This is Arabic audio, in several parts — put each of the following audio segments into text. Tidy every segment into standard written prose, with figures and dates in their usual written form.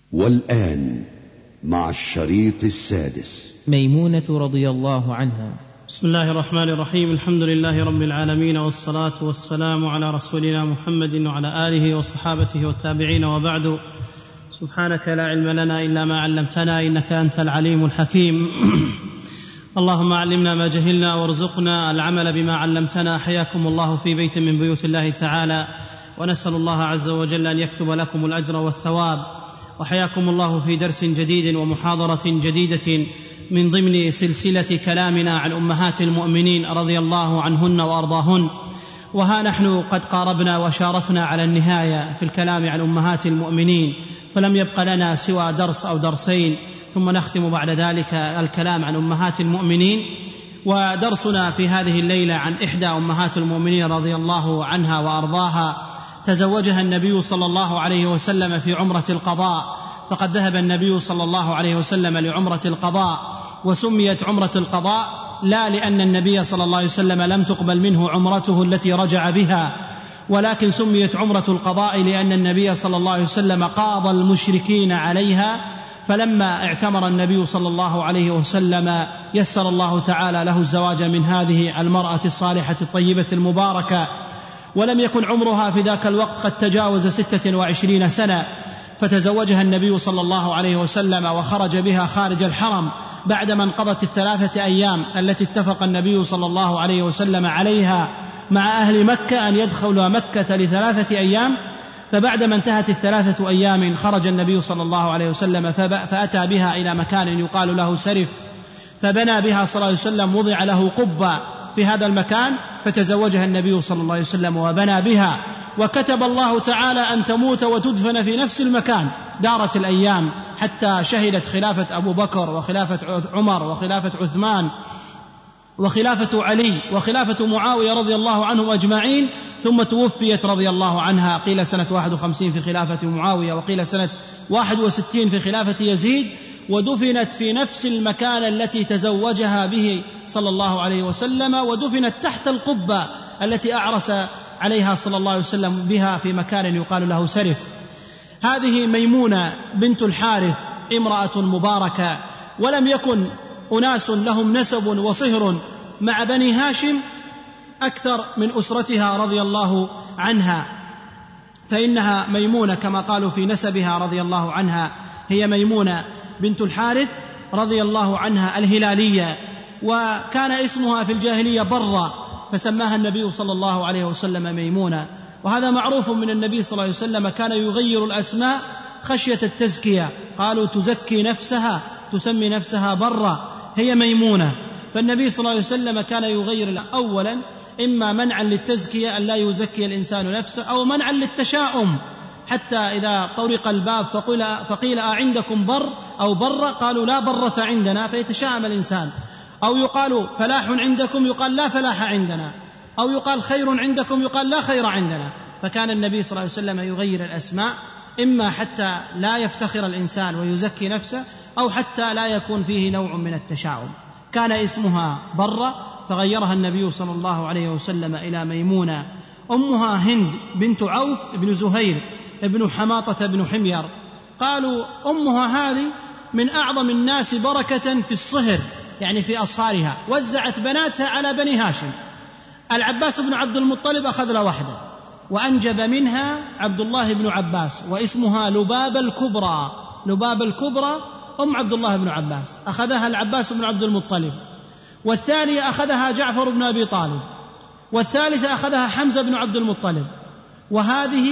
والآن مع الشريط السادس. ميمونة رضي الله عنها. بسم الله الرحمن الرحيم. الحمد لله رب العالمين، والصلاة والسلام على رسولنا محمد وعلى آله وصحابته والتابعين، وبعد. سبحانك لا علم لنا إلا ما علمتنا، إنك أنت العليم الحكيم. اللهم علمنا ما جهلنا وارزقنا العمل بما علمتنا. حياكم الله في بيت من بيوت الله تعالى، ونسأل الله عز وجل أن يكتب لكم الأجر والثواب. وحياكم الله في درس جديد ومحاضرة جديدة من ضمن سلسلة كلامنا عن أمهات المؤمنين رضي الله عنهن وأرضاهن. وها نحن قد قاربنا وشارفنا على النهاية في الكلام عن أمهات المؤمنين، فلم يبق لنا سوى درس أو درسين، ثم نختم بعد ذلك الكلام عن أمهات المؤمنين. ودرسنا في هذه الليلة عن إحدى أمهات المؤمنين رضي الله عنها وأرضاها، تزوجها النبي صلى الله عليه وسلم في عمرة القضاء. فقد ذهب النبي صلى الله عليه وسلم لعمرة القضاء، وسميت عمرة القضاء لا لأن النبي صلى الله عليه وسلم لم تقبل منه عمرته التي رجع بها، ولكن سميت عمرة القضاء لأن النبي صلى الله عليه وسلم قاضى المشركين عليها. فلما اعتمر النبي صلى الله عليه وسلم يسر الله تعالى له الزواج من هذه المرأة الصالحة الطيبة المباركة، ولم يكن عمرها في ذاك الوقت قد تجاوز 26 سنة، فتزوجها النبي صلى الله عليه وسلم وخرج بها خارج الحرم بعدما انقضت 3 أيام التي اتفق النبي صلى الله عليه وسلم عليها مع أهل مكة أن يدخلوا مكة ل3 أيام. فبعدما انتهت 3 أيام خرج النبي صلى الله عليه وسلم فأتى بها إلى مكان يقال له سرف، فبنى بها صلى الله عليه وسلم، وضع له قبة في هذا المكان، فتزوجها النبي صلى الله عليه وسلم وبنى بها. وكتب الله تعالى أن تموت وتدفن في نفس المكان. دارت الأيام حتى شهدت خلافة أبو بكر وخلافة عمر وخلافة عثمان وخلافة علي وخلافة معاوية رضي الله عنهم أجمعين، ثم توفيت رضي الله عنها، قيل سنة 51 في خلافة معاوية، وقيل سنة 61 في خلافة يزيد، ودفنت في نفس المكان التي تزوجها به صلى الله عليه وسلم، ودفنت تحت القبة التي أعرس عليها صلى الله عليه وسلم بها في مكان يقال له سرف. هذه ميمونة بنت الحارث، امرأة مباركة، ولم يكن أناس لهم نسب وصهر مع بني هاشم أكثر من أسرتها رضي الله عنها، فإنها ميمونة كما قالوا في نسبها رضي الله عنها، هي ميمونة بنت الحارث رضي الله عنها الهلالية، وكان اسمها في الجاهلية برة، فسماها النبي صلى الله عليه وسلم ميمونة. وهذا معروف من النبي صلى الله عليه وسلم، كان يغير الأسماء خشية التزكية، قالوا تزكي نفسها، تسمي نفسها برة، هي ميمونة. فالنبي صلى الله عليه وسلم كان يغير أولا إما منعا للتزكية أن لا يزكي الإنسان نفسه، أو منعا للتشاؤم، حتى إذا طرق الباب فقيل أعندكم بر أو برة، قالوا لا برة عندنا، فيتشاءم الإنسان. أو يقال فلاح عندكم، يقال لا فلاح عندنا. أو يقال خير عندكم، يقال لا خير عندنا. فكان النبي صلى الله عليه وسلم يغير الأسماء، إما حتى لا يفتخر الإنسان ويزكي نفسه، أو حتى لا يكون فيه نوع من التشاؤم. كان اسمها برة، فغيرها النبي صلى الله عليه وسلم إلى ميمونة. أمها هند بنت عوف بن زهير ابن حماطة بن حمير. قالوا أمها هذه من أعظم الناس بركة في الصهر، يعني في أصهارها، وزعت بناتها على بني هاشم. العباس بن عبد المطلب أخذ له واحدة، وأنجب منها عبد الله بن عباس، واسمها لبابة الكبرى. لبابة الكبرى أم عبد الله بن عباس، أخذها العباس بن عبد المطلب. والثانية أخذها جعفر بن أبي طالب. والثالثة أخذها حمزة بن عبد المطلب. وهذه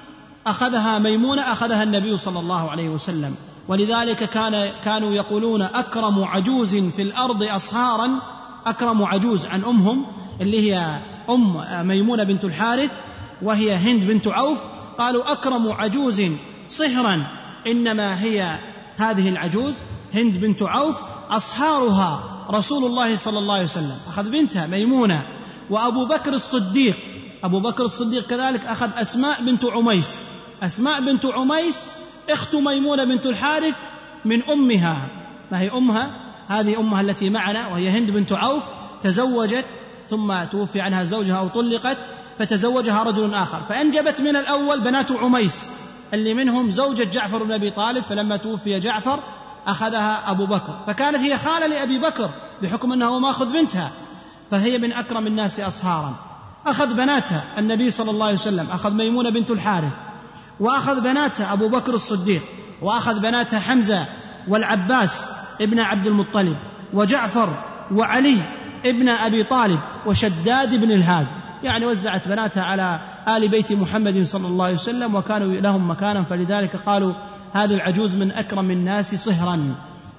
أخذها ميمونة، أخذها النبي صلى الله عليه وسلم. ولذلك كانوا يقولون أكرم عجوز في الأرض أصهارا، أكرم عجوز عن أمهم اللي هي أم ميمونة بنت الحارث، وهي هند بنت عوف، قالوا أكرم عجوز صهرا إنما هي هذه العجوز هند بنت عوف، أصهارها رسول الله صلى الله عليه وسلم، أخذ بنتها ميمونة. وأبو بكر الصديق، أبو بكر الصديق كذلك أخذ أسماء بنت عميس. أسماء بنت عميس اخت ميمونة بنت الحارث من أمها، ما هي أمها، هذه أمها التي معنا، وهي هند بنت عوف، تزوجت ثم توفي عنها زوجها أو طلقت، فتزوجها رجل آخر، فأنجبت من الأول بنات عميس اللي منهم زوجة جعفر بن أبي طالب، فلما توفي جعفر أخذها أبو بكر، فكانت هي خالة لأبي بكر بحكم أنه ماخذ بنتها، فهي من أكرم الناس أصهارا. أخذ بناتها النبي صلى الله عليه وسلم، أخذ ميمونة بنت الحارث، وأخذ بناتها أبو بكر الصديق، وأخذ بناتها حمزة والعباس ابن عبد المطلب، وجعفر وعلي ابن أبي طالب، وشداد بن الهاد. يعني وزعت بناتها على آل بيت محمد صلى الله عليه وسلم، وكانوا لهم مكانا، فلذلك قالوا هذه العجوز من أكرم الناس صهرا.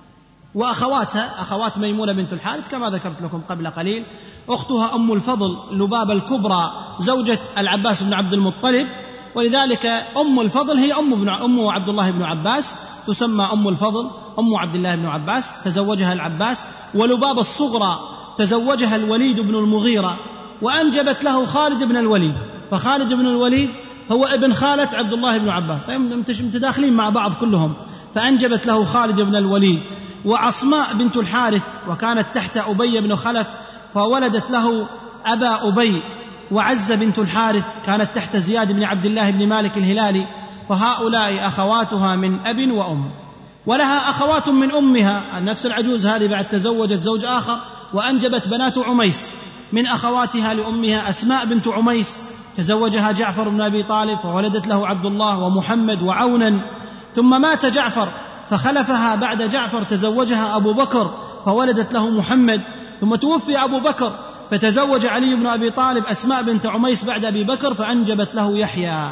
وأخواتها أخوات ميمونة بنت الحارث كما ذكرت لكم قبل قليل، أختها أم الفضل لبابة الكبرى زوجة العباس بن عبد المطلب، ولذلك أم الفضل هي أم عبد الله بن عباس، تسمى أم الفضل أم عبد الله بن عباس، تزوجها العباس. ولبابة الصغرى تزوجها الوليد بن المغيرة، وأنجبت له خالد بن الوليد، فخالد بن الوليد هو ابن خالة عبد الله بن عباس، متداخلين مع بعض كلهم، فأنجبت له خالد بن الوليد. وعصماء بنت الحارث وكانت تحت أبي بن خلف، فولدت له أبا أبي. وعزة بنت الحارث كانت تحت زياد بن عبد الله بن مالك الهلالي، فهؤلاء أخواتها من أب وأم. ولها أخوات من أمها، نفس العجوز هذه بعد تزوجت زوج آخر وأنجبت بنات عميس من أخواتها لأمها، أسماء بنت عميس تزوجها جعفر بن أبي طالب، فولدت له عبد الله ومحمد وعونا. ثم مات جعفر فخلفها بعد جعفر، تزوجها أبو بكر فولدت له محمد. ثم توفي أبو بكر فتزوج علي بن أبي طالب أسماء بنت عميس بعد أبي بكر، فأنجبت له يحيى.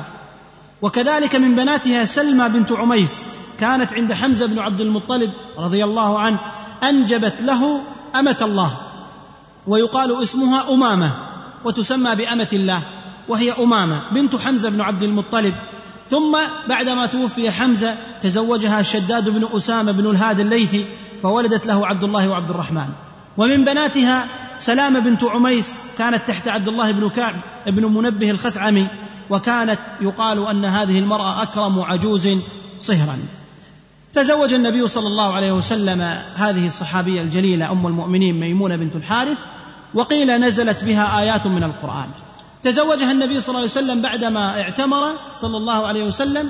وكذلك من بناتها سلمى بنت عميس كانت عند حمزة بن عبد المطلب رضي الله عنه، أنجبت له أمة الله، ويقال اسمها أمامة، وتسمى بأمة الله، وهي أمامة بنت حمزة بن عبد المطلب. ثم بعدما توفي حمزة تزوجها شداد بن أسامة بن الهاد الليثي، فولدت له عبد الله وعبد الرحمن. ومن بناتها سلامة بنت عميس كانت تحت عبد الله بن كعب بن منبه الخثعمي، وكانت يقال أن هذه المرأة أكرم عجوز صهرا. تزوج النبي صلى الله عليه وسلم هذه الصحابية الجليلة أم المؤمنين ميمونة بنت الحارث، وقيل نزلت بها آيات من القرآن. تزوجها النبي صلى الله عليه وسلم بعدما اعتمر صلى الله عليه وسلم،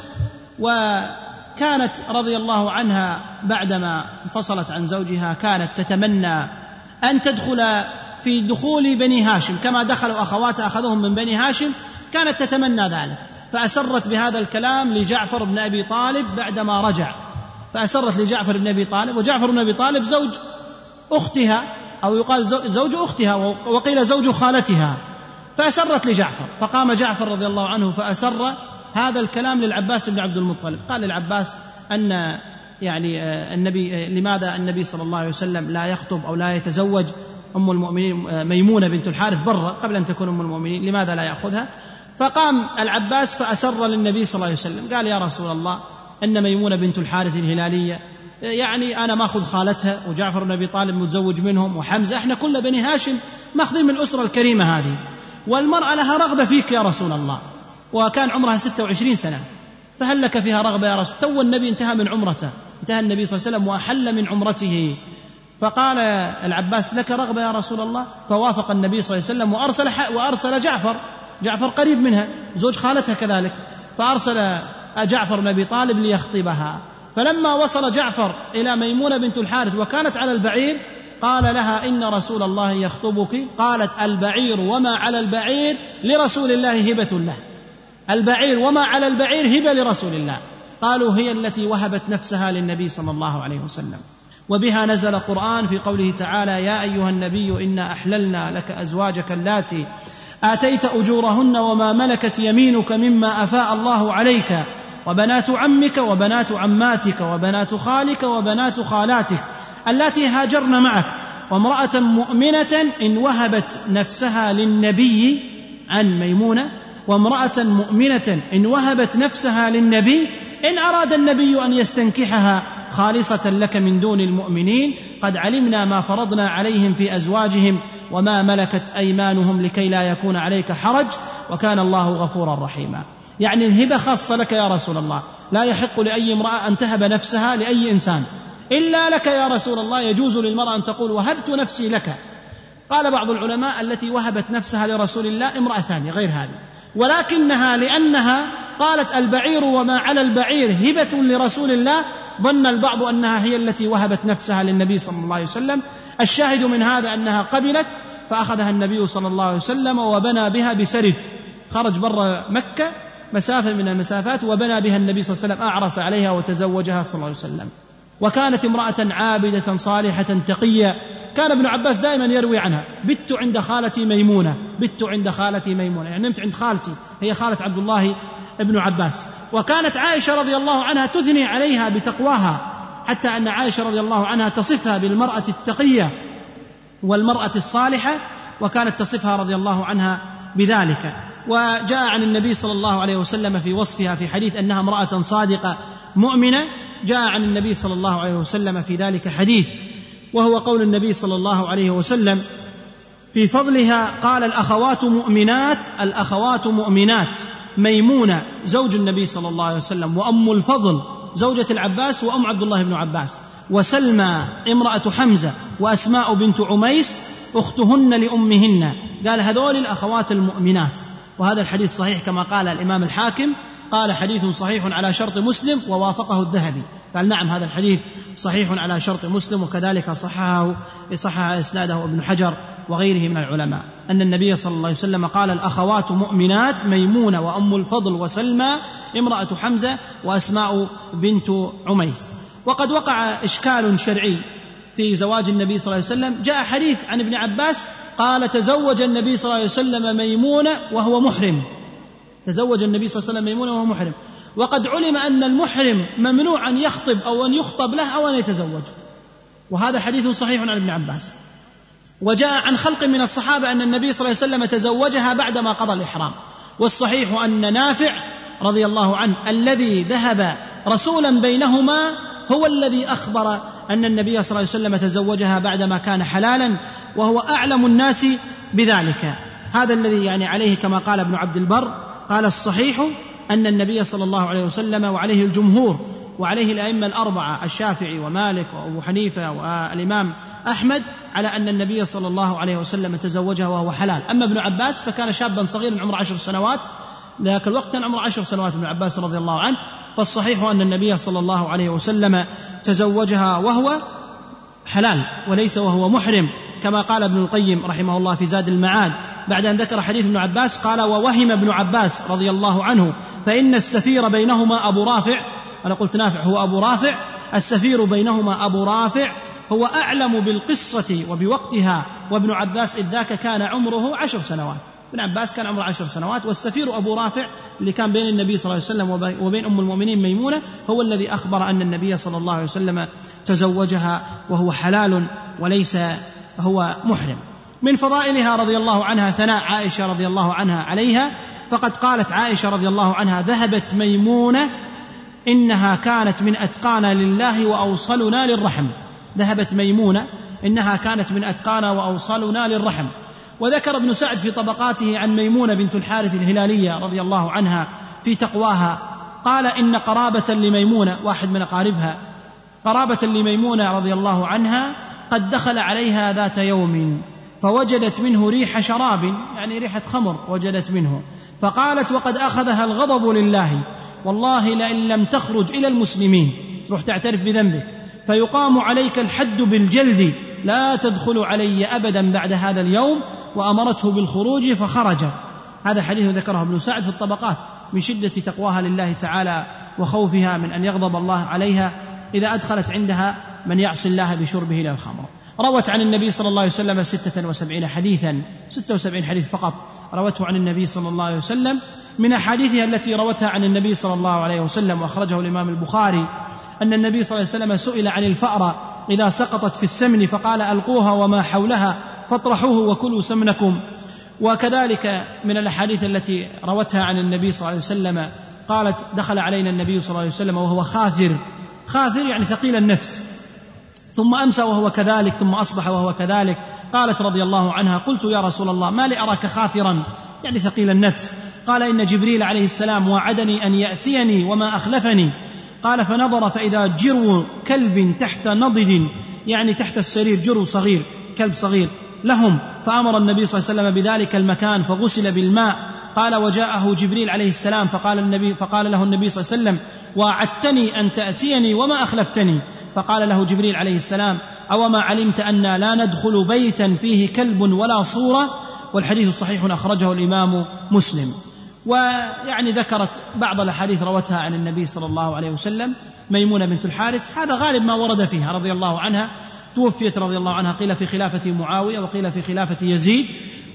وكانت رضي الله عنها بعدما انفصلت عن زوجها كانت تتمنى أن تدخل في دخول بني هاشم كما دخلوا أخواتها، أخذهم من بني هاشم، كانت تتمنى ذلك، فأسرت بهذا الكلام لجعفر بن أبي طالب بعدما رجع، فأسرت لجعفر بن أبي طالب، وجعفر بن أبي طالب زوج أختها، أو يقال زوج أختها، وقيل زوج خالتها، فأسرت لجعفر. فقام جعفر رضي الله عنه فأسر هذا الكلام للعباس بن عبد المطلب. قال للعباس أن لماذا النبي صلى الله عليه وسلم لا يخطب أو لا يتزوج أم المؤمنين ميمونة بنت الحارث برا قبل أن تكون أم المؤمنين، لماذا لا يأخذها؟ فقام العباس فأسر للنبي صلى الله عليه وسلم، قال يا رسول الله أن ميمونة بنت الحارث الهلالية، يعني أنا ماخذ خالتها، وجعفر بن أبي طالب متزوج منهم، وحمزة، احنا كل بني هاشم ماخذين من الأسرة الكريمة هذه، والمرأة لها رغبة فيك يا رسول الله، وكان عمرها 26 سنة، فهل لك فيها رغبة يا رسول؟ تو النبي انتهى من عمرته، انتهى النبي صلى الله عليه وسلم وأحل من عمرته. فقال العباس لك رغبة يا رسول الله؟ فوافق النبي صلى الله عليه وسلم وأرسل جعفر قريب منها زوج خالتها كذلك، فأرسل جعفر بن أبي طالب ليخطبها. فلما وصل جعفر إلى ميمونة بنت الحارث وكانت على البعير قال لها إن رسول الله يخطبك. قالت البعير وما على البعير لرسول الله هبة له، البعير وما على البعير هبة لرسول الله. قالوا هي التي وهبت نفسها للنبي صلى الله عليه وسلم. وبها نزل قرآن في قوله تعالى يا أيها النبي إنا أحللنا لك أزواجك اللاتي آتيت أجورهن وما ملكت يمينك مما أفاء الله عليك وبنات عمك وبنات عماتك وبنات خالك وبنات خالاتك اللاتي هاجرن معك وامرأة مؤمنة إن وهبت نفسها للنبي عن ميمونة، وامرأة مؤمنة إن وهبت نفسها للنبي إن أراد النبي أن يستنكحها خالصة لك من دون المؤمنين قد علمنا ما فرضنا عليهم في أزواجهم وما ملكت أيمانهم لكي لا يكون عليك حرج وكان الله غفورا رحيما. يعني الهبة خاصة لك يا رسول الله، لا يحق لأي امرأة أن تهب نفسها لأي إنسان إلا لك يا رسول الله. يجوز للمرأة أن تقول وهبت نفسي لك. قال بعض العلماء التي وهبت نفسها لرسول الله امرأة ثانية غير هذه، ولكنها لأنها قالت البعير وما على البعير هبة لرسول الله، ظن البعض أنها هي التي وهبت نفسها للنبي صلى الله عليه وسلم. الشاهد من هذا أنها قبلت، فأخذها النبي صلى الله عليه وسلم وبنى بها بسرف، خرج برا مكة مسافة من المسافات وبنى بها النبي صلى الله عليه وسلم، أعرس عليها وتزوجها صلى الله عليه وسلم. وكانت امرأة عابدة صالحة تقية. كان ابن عباس دائما يروي عنها: بت عند خالتي ميمونة، بت عند خالتي ميمونة، يعني نمت عند خالتي، هي خالة عبد الله ابن عباس. وكانت عائشة رضي الله عنها تثني عليها بتقواها، حتى أن عائشة رضي الله عنها تصفها بالمرأة التقية والمرأة الصالحة، وكانت تصفها رضي الله عنها بذلك. وجاء عن النبي صلى الله عليه وسلم في وصفها في حديث أنها امرأة صادقة مؤمنة، جاء عن النبي صلى الله عليه وسلم في ذلك حديث، وهو قول النبي صلى الله عليه وسلم في فضلها قال: الأخوات مؤمنات، الأخوات مؤمنات، ميمونة زوج النبي صلى الله عليه وسلم، وأم الفضل زوجة العباس وأم عبد الله بن عباس، وسلمى امرأة حمزة، وأسماء بنت عميس أختهن لأمهن. قال هذول الأخوات المؤمنات. وهذا الحديث صحيح كما قال الإمام الحاكم، قال حديث صحيح على شرط مسلم، ووافقه الذهبي. قال نعم هذا الحديث صحيح على شرط مسلم، وكذلك صحح إسناده ابن حجر وغيره من العلماء، أن النبي صلى الله عليه وسلم قال: الأخوات مؤمنات، ميمونة وأم الفضل وسلمى امرأة حمزة وأسماء بنت عميس. وقد وقع إشكال شرعي في زواج النبي صلى الله عليه وسلم. جاء حديث عن ابن عباس قال: تزوج النبي صلى الله عليه وسلم ميمونة وهو محرم، تزوج النبي صلى الله عليه وسلم ميمونة وهو محرم. وقد علم أن المحرم ممنوع أن يخطب أو أن يخطب له أو أن يتزوج، وهذا حديث صحيح عن ابن عباس. وجاء عن خلق من الصحابة أن النبي صلى الله عليه وسلم تزوجها بعدما قضى الإحرام. والصحيح أن نافع رضي الله عنه الذي ذهب رسولا بينهما هو الذي أخبر أن النبي صلى الله عليه وسلم تزوجها بعدما كان حلالا، وهو أعلم الناس بذلك. هذا الذي يعني عليه كما قال ابن عبد البر، قال: الصحيح أن النبي صلى الله عليه وسلم وعليه الجمهور وعليه الأئمة الأربعة الشافعي ومالك وأبو حنيفة والإمام أحمد على أن النبي صلى الله عليه وسلم تزوجها وهو حلال. أما ابن عباس فكان شابا صغيرا عمره 10 سنوات، لذلك الوقت كان عمره 10 سنوات ابن عباس رضي الله عنه. فالصحيح أن النبي صلى الله عليه وسلم تزوجها وهو حلال وليس وهو محرم، كما قال ابن القيم رحمه الله في زاد المعاد بعد أن ذكر حديث ابن عباس، قال: ووهم ابن عباس رضي الله عنه فإن السفير بينهما أبو رافع. أنا قلت نافع هو أبو رافع، السفير بينهما أبو رافع هو أعلم بالقصة وبوقتها، وابن عباس إذ ذاك كان عمره 10 سنوات. ابن عباس كان عمره 10 سنوات، والسفير أبو رافع اللي كان بين النبي صلى الله عليه وسلم وبين أم المؤمنين ميمونة هو الذي أخبر أن النبي صلى الله عليه وسلم تزوجها وهو حلال وليس هو محرم. من فضائلها رضي الله عنها ثناء عائشة رضي الله عنها عليها، فقد قالت عائشة رضي الله عنها: ذهبت ميمونة إنها كانت من أتقانا لله وأوصلنا للرحم. ذهبت ميمونة إنها كانت من أتقانا وأوصلنا للرحم. وذكر ابن سعد في طبقاته عن ميمونة بنت الحارث الهلالية رضي الله عنها في تقواها، قال: إن قرابة لميمونة، واحد من أقاربها، قرابة لميمونة رضي الله عنها قد دخل عليها ذات يوم فوجدت منه ريح شراب، يعني ريحة خمر وجدت منه، فقالت: وقد أخذها الغضب لله، والله لئن لم تخرج إلى المسلمين، روح تعترف بذنبك، فيقام عليك الحد بالجلد، لا تدخل علي أبدا بعد هذا اليوم، وأمرته بالخروج فخرج. هذا حديث ذكره ابن سعد في الطبقات من شدة تقواها لله تعالى وخوفها من أن يغضب الله عليها إذا أدخلت عندها من يعصي الله بشربه للخمر. روت عن النبي صلى الله عليه وسلم 76 حديثا، 76 حديث فقط روته عن النبي صلى الله عليه وسلم. من أحاديثها التي روتها عن النبي صلى الله عليه وسلم وأخرجه الإمام البخاري أن النبي صلى الله عليه وسلم سئل عن الفأرة إذا سقطت في السمن فقال: ألقوها وما حولها فاطرحوه وكلوا سمنكم. وكذلك من الأحاديث التي روتها عن النبي صلى الله عليه وسلم قالت: دخل علينا النبي صلى الله عليه وسلم وهو خاثر، خاثر يعني ثقيل النفس، ثم أمسى وهو كذلك، ثم أصبح وهو كذلك. قالت رضي الله عنها: قلت يا رسول الله ما لي أراك خاثرا يعني ثقيل النفس؟ قال: إن جبريل عليه السلام وعدني أن يأتيني وما أخلفني. قال: فنظر فإذا جرو كلب تحت نضد، يعني تحت السرير جرو صغير، كلب صغير لهم، فأمر النبي صلى الله عليه وسلم بذلك المكان فغسل بالماء قال: وجاءه جبريل عليه السلام فقال له النبي صلى الله عليه وسلم: وعدتني أن تأتيني وما أخلفتني. فقال له جبريل عليه السلام: أوما علمت أن لا ندخل بيتا فيه كلب ولا صورة؟ والحديث صحيح أخرجه الإمام مسلم. ويعني ذكرت بعض الأحاديث روتها عن النبي صلى الله عليه وسلم ميمونة بنت الحارث، هذا غالب ما ورد فيها رضي الله عنها. توفيت رضي الله عنها قيل في خلافة معاوية وقيل في خلافة يزيد،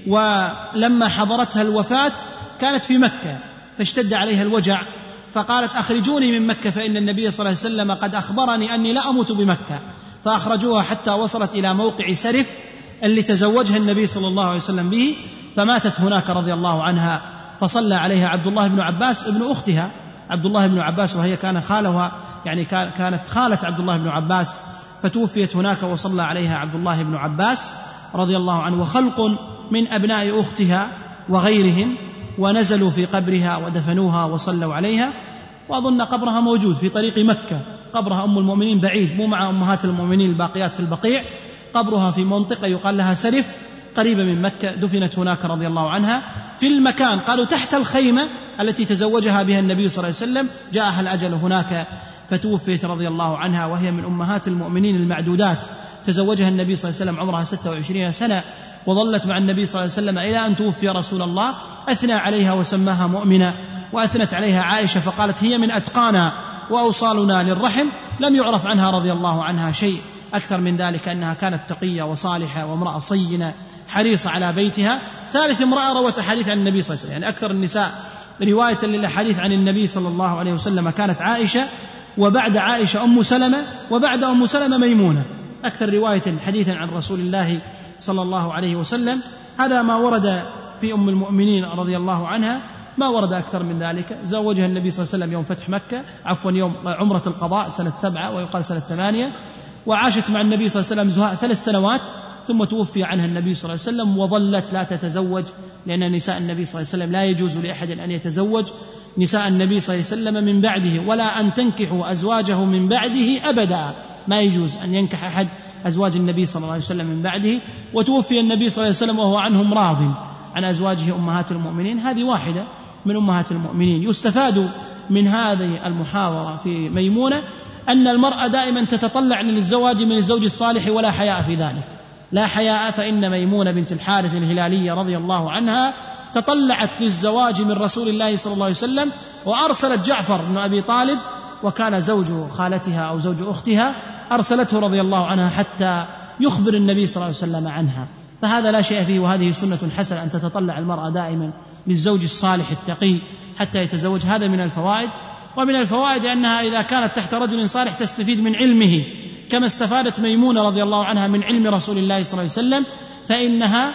ولما حضرتها الوفاة كانت في مكة فاشتد عليها الوجع، فقالت: أخرجوني من مكة فإن النبي صلى الله عليه وسلم قد أخبرني أني لا أموت بمكة. فأخرجوها حتى وصلت إلى موقع سرف اللي تزوجها النبي صلى الله عليه وسلم به، فماتت هناك رضي الله عنها. فصلى عليها عبد الله بن عباس ابن أختها، عبد الله بن عباس، وهي كان خالها، يعني كانت خالة عبد الله بن عباس، فتوفيت هناك وصلى عليها عبد الله بن عباس رضي الله عنه وخلق من أبناء أختها وغيرهم، ونزلوا في قبرها ودفنوها وصلوا عليها. وأظن قبرها موجود في طريق مكة، قبرها أم المؤمنين بعيد، مو مع أمهات المؤمنين الباقيات في البقيع، قبرها في منطقة يقال لها سرف قريبة من مكة، دفنت هناك رضي الله عنها في المكان، قالوا تحت الخيمة التي تزوجها بها النبي صلى الله عليه وسلم، جاءها الأجل هناك فتوفيت رضي الله عنها، وهي من أمهات المؤمنين المعدودات. تزوجها النبي صلى الله عليه وسلم عمرها 26 سنة، وظلت مع النبي صلى الله عليه وسلم إلى أن توفي رسول الله. أثنى عليها وسماها مؤمنة، وأثنت عليها عائشة فقالت: هي من أتقانا وأوصالنا للرحم. لم يعرف عنها رضي الله عنها شيء أكثر من ذلك، أنها كانت تقية وصالحة وامرأة صينة حريصة على بيتها. ثالث امرأة روت حديث عن النبي صلى الله عليه وسلم، يعني أكثر النساء رواية للحديث عن النبي صلى الله عليه وسلم كانت عائشة، وبعد عائشة أم سلمة، وبعد أم سلمة ميمونة، أكثر رواية حديثا عن رسول الله صلى الله عليه وسلم. هذا ما ورد في أم المؤمنين رضي الله عنها، ما ورد أكثر من ذلك. زوجها النبي صلى الله عليه وسلم يوم فتح مكة، يوم عمرة القضاء سنة 7 ويقال سنة 8، وعاشت مع النبي صلى الله عليه وسلم 3 سنوات، ثم توفي عنها النبي صلى الله عليه وسلم، وظلت لا تتزوج، لأن نساء النبي صلى الله عليه وسلم لا يجوز لأحد أن يتزوج نساء النبي صلى الله عليه وسلم من بعده، ولا أن تنكحوا أزواجه من بعده أبدا، ما يجوز أن ينكح أحد أزواج النبي صلى الله عليه وسلم من بعده. وتوفي النبي صلى الله عليه وسلم وهو عنهم راض عن أزواجه أمهات المؤمنين. هذه واحدة من أمهات المؤمنين. يستفاد من هذه المحاضرة في ميمونة أن المرأة دائما تتطلع للزواج من الزوج الصالح، ولا حياء في ذلك، لا حياء. فإن ميمونة بنت الحارث الهلالية رضي الله عنها تطلعت للزواج من رسول الله صلى الله عليه وسلم، وأرسلت جعفر بن أبي طالب، وكان زوج خالتها أو زوج أختها، أرسلته رضي الله عنها حتى يخبر النبي صلى الله عليه وسلم عنها. فهذا لا شيء فيه، وهذه سنة حسنة أن تتطلع المرأة دائما للزوج الصالح التقي حتى يتزوج. هذا من الفوائد. ومن الفوائد أنها إذا كانت تحت رجل صالح تستفيد من علمه، كما استفادت ميمونة رضي الله عنها من علم رسول الله صلى الله عليه وسلم، فإنها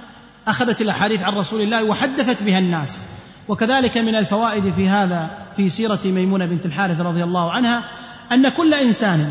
أخذت الأحاديث عن رسول الله وحدثت بها الناس. وكذلك من الفوائد في هذا في سيرة ميمونة بنت الحارث رضي الله عنها أن كل إنسان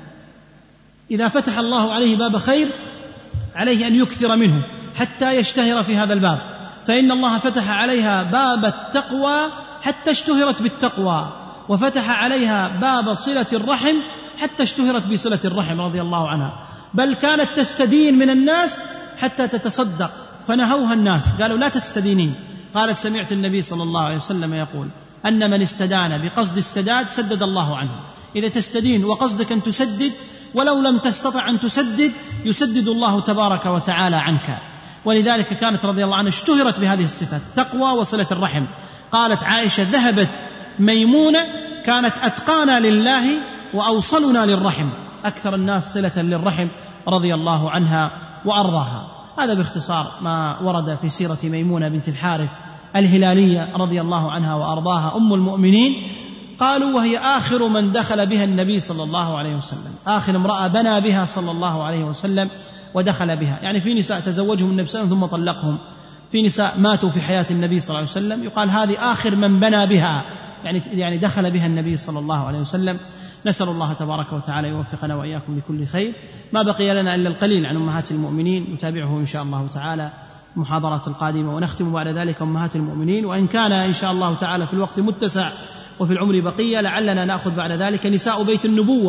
إذا فتح الله عليه باب خير عليه أن يكثر منه حتى يشتهر في هذا الباب، فإن الله فتح عليها باب التقوى حتى اشتهرت بالتقوى، وفتح عليها باب صلة الرحم حتى اشتهرت بصلة الرحم رضي الله عنها. بل كانت تستدين من الناس حتى تتصدق، فنهوها الناس، قالوا: لا تستدينين. قالت: سمعت النبي صلى الله عليه وسلم يقول أن من استدان بقصد السداد سدد الله عنه. إذا تستدين وقصدك أن تسدد، ولو لم تستطع أن تسدد يسدد الله تبارك وتعالى عنك. ولذلك كانت رضي الله عنها اشتهرت بهذه الصفات، تقوى وصلة الرحم. قالت عائشة: ذهبت ميمونة كانت أتقانا لله وأوصلنا للرحم، أكثر الناس صلة للرحم رضي الله عنها وأرضاها. هذا باختصار ما ورد في سيرة ميمونة بنت الحارث الهلالية رضي الله عنها وأرضاها أم المؤمنين. قالوا: وهي آخر من دخل بها النبي صلى الله عليه وسلم، آخر امرأة بنى بها صلى الله عليه وسلم ودخل بها. يعني في نساء تزوجهم النبي صلى الله عليه وسلم ثم طلقهم، في نساء ماتوا في حياة النبي صلى الله عليه وسلم، يقال هذه آخر من بنى بها، يعني دخل بها النبي صلى الله عليه وسلم. نسأل الله تبارك وتعالى يوفقنا وإياكم لكل خير. ما بقي لنا إلا القليل عن أمهات المؤمنين، نتابعه إن شاء الله تعالى المحاضرات القادمة، ونختم بعد ذلك أمهات المؤمنين. وإن كان إن شاء الله تعالى في الوقت متسع وفي العمر بقية، لعلنا نأخذ بعد ذلك نساء بيت النبوة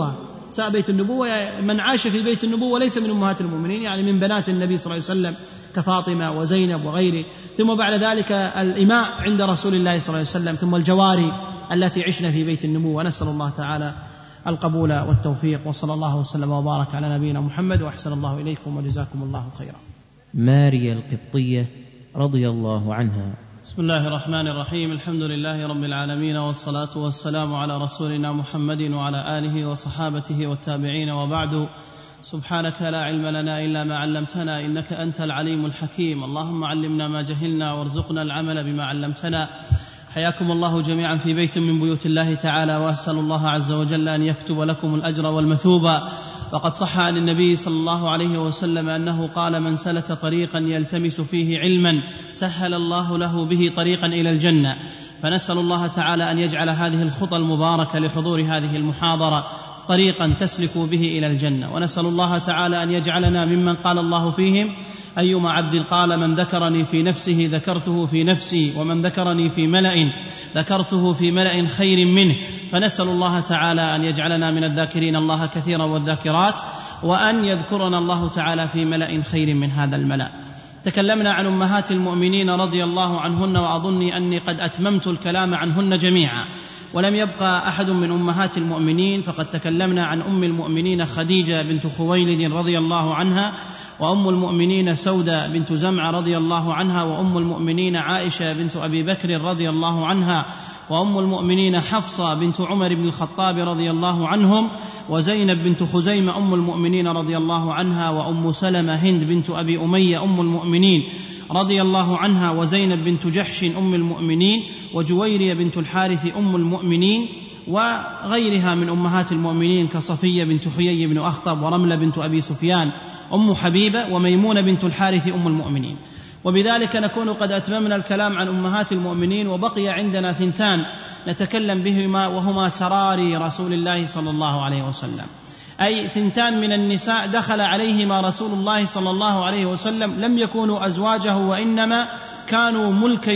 نساء بيت النبوة من عاش في بيت النبوة ليس من أمهات المؤمنين، يعني من بنات النبي صلى الله عليه وسلم كفاطمة وزينب وغيره، ثم بعد ذلك الإماء عند رسول الله صلى الله عليه وسلم، ثم الجواري التي عشنا في بيت النبوة. ونسأل الله تعالى القبول والتوفيق، وصلى الله وسلم وبارك على نبينا محمد، وأحسن الله إليكم وجزاكم الله خيرا. ماريا القبطية رضي الله عنها. بسم الله الرحمن الرحيم، الحمد لله رب العالمين، والصلاة والسلام على رسولنا محمد وعلى آله وصحابته والتابعين، وبعد. سبحانك لا علم لنا إلا ما علمتنا إنك أنت العليم الحكيم، اللهم علمنا ما جهلنا وارزقنا العمل بما علمتنا. حياكم الله جميعا في بيت من بيوت الله تعالى، وأسأل الله عز وجل أن يكتب لكم الأجر والمثوبة. وقد صح عن النبي صلى الله عليه وسلم أنه قال: من سلك طريقا يلتمس فيه علما سهل الله له به طريقا إلى الجنة. فنسأل الله تعالى أن يجعل هذه الخطى المباركة لحضور هذه المحاضرة طريقا تسلكوا به إلى الجنة، ونسأل الله تعالى أن يجعلنا ممن قال الله فيهم: أيما عبد قال من ذكرني في نفسه ذكرته في نفسي، ومن ذكرني في ملأ ذكرته في ملأ خير منه. فنسأل الله تعالى أن يجعلنا من الذاكرين الله كثيرا والذاكرات، وأن يذكرنا الله تعالى في ملأ خير من هذا الملأ. تكلمنا عن أمهات المؤمنين رضي الله عنهن، وأظني أني قد أتممت الكلام عنهن جميعا، ولم يبقى أحد من أمهات المؤمنين. فقد تكلمنا عن أم المؤمنين خديجة بنت خويلد رضي الله عنها، وأم المؤمنين سودة بنت زمعة رضي الله عنها، وأم المؤمنين عائشة بنت أبي بكر رضي الله عنها، وأم المؤمنين حفصة بنت عمر بن الخطاب رضي الله عنهم، وزينب بنت خزيمة أم المؤمنين رضي الله عنها، وأم سلمة هند بنت أبي أمية أم المؤمنين رضي الله عنها، وزينب بنت جحش أم المؤمنين، وجويرية بنت الحارث أم المؤمنين، وغيرها من أمهات المؤمنين كصفية بنت حيي بن أخطب، ورملة بنت أبي سفيان أم حبيبة، وميمونة بنت الحارث أم المؤمنين. وبذلك نكون قد أتممنا الكلام عن أمهات المؤمنين، وبقي عندنا ثنتان نتكلم بهما، وهما سراري رسول الله صلى الله عليه وسلم، أي ثنتان من النساء دخل عليهما رسول الله صلى الله عليه وسلم لم يكونوا أزواجه، وإنما كانوا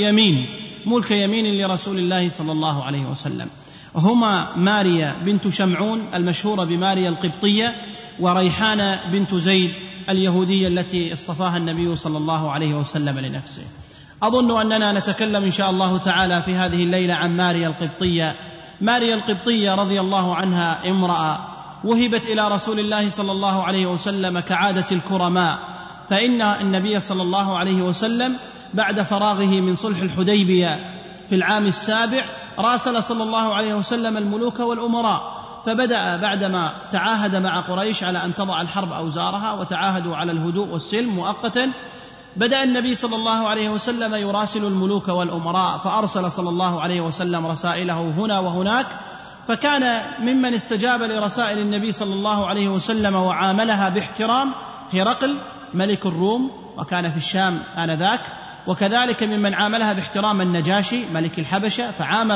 ملك يمين لرسول الله صلى الله عليه وسلم. هما ماريا بنت شمعون المشهورة بماريا القبطية، وريحانة بنت زيد اليهودية التي اصطفاها النبي صلى الله عليه وسلم لنفسه. أظن أننا نتكلم إن شاء الله تعالى في هذه الليلة عن ماريا القبطية. ماريا القبطية رضي الله عنها امرأة وهبت إلى رسول الله صلى الله عليه وسلم كعادة الكرماء، فإن النبي صلى الله عليه وسلم بعد فراغه من صلح الحديبية في العام السابع راسل صلى الله عليه وسلم الملوك والأمراء، فبدأ بعدما تعاهد مع قريش على أن تضع الحرب أوزارها، وتعاهدوا على الهدوء والسلم مؤقتا، بدأ النبي صلى الله عليه وسلم يراسل الملوك والأمراء، فأرسل صلى الله عليه وسلم رسائله هنا وهناك. فكان ممن استجاب لرسائل النبي صلى الله عليه وسلم وعاملها باحترام هرقل ملك الروم، وكان في الشام آنذاك، وكذلك ممن عاملها باحترام النجاشي ملك الحبشة،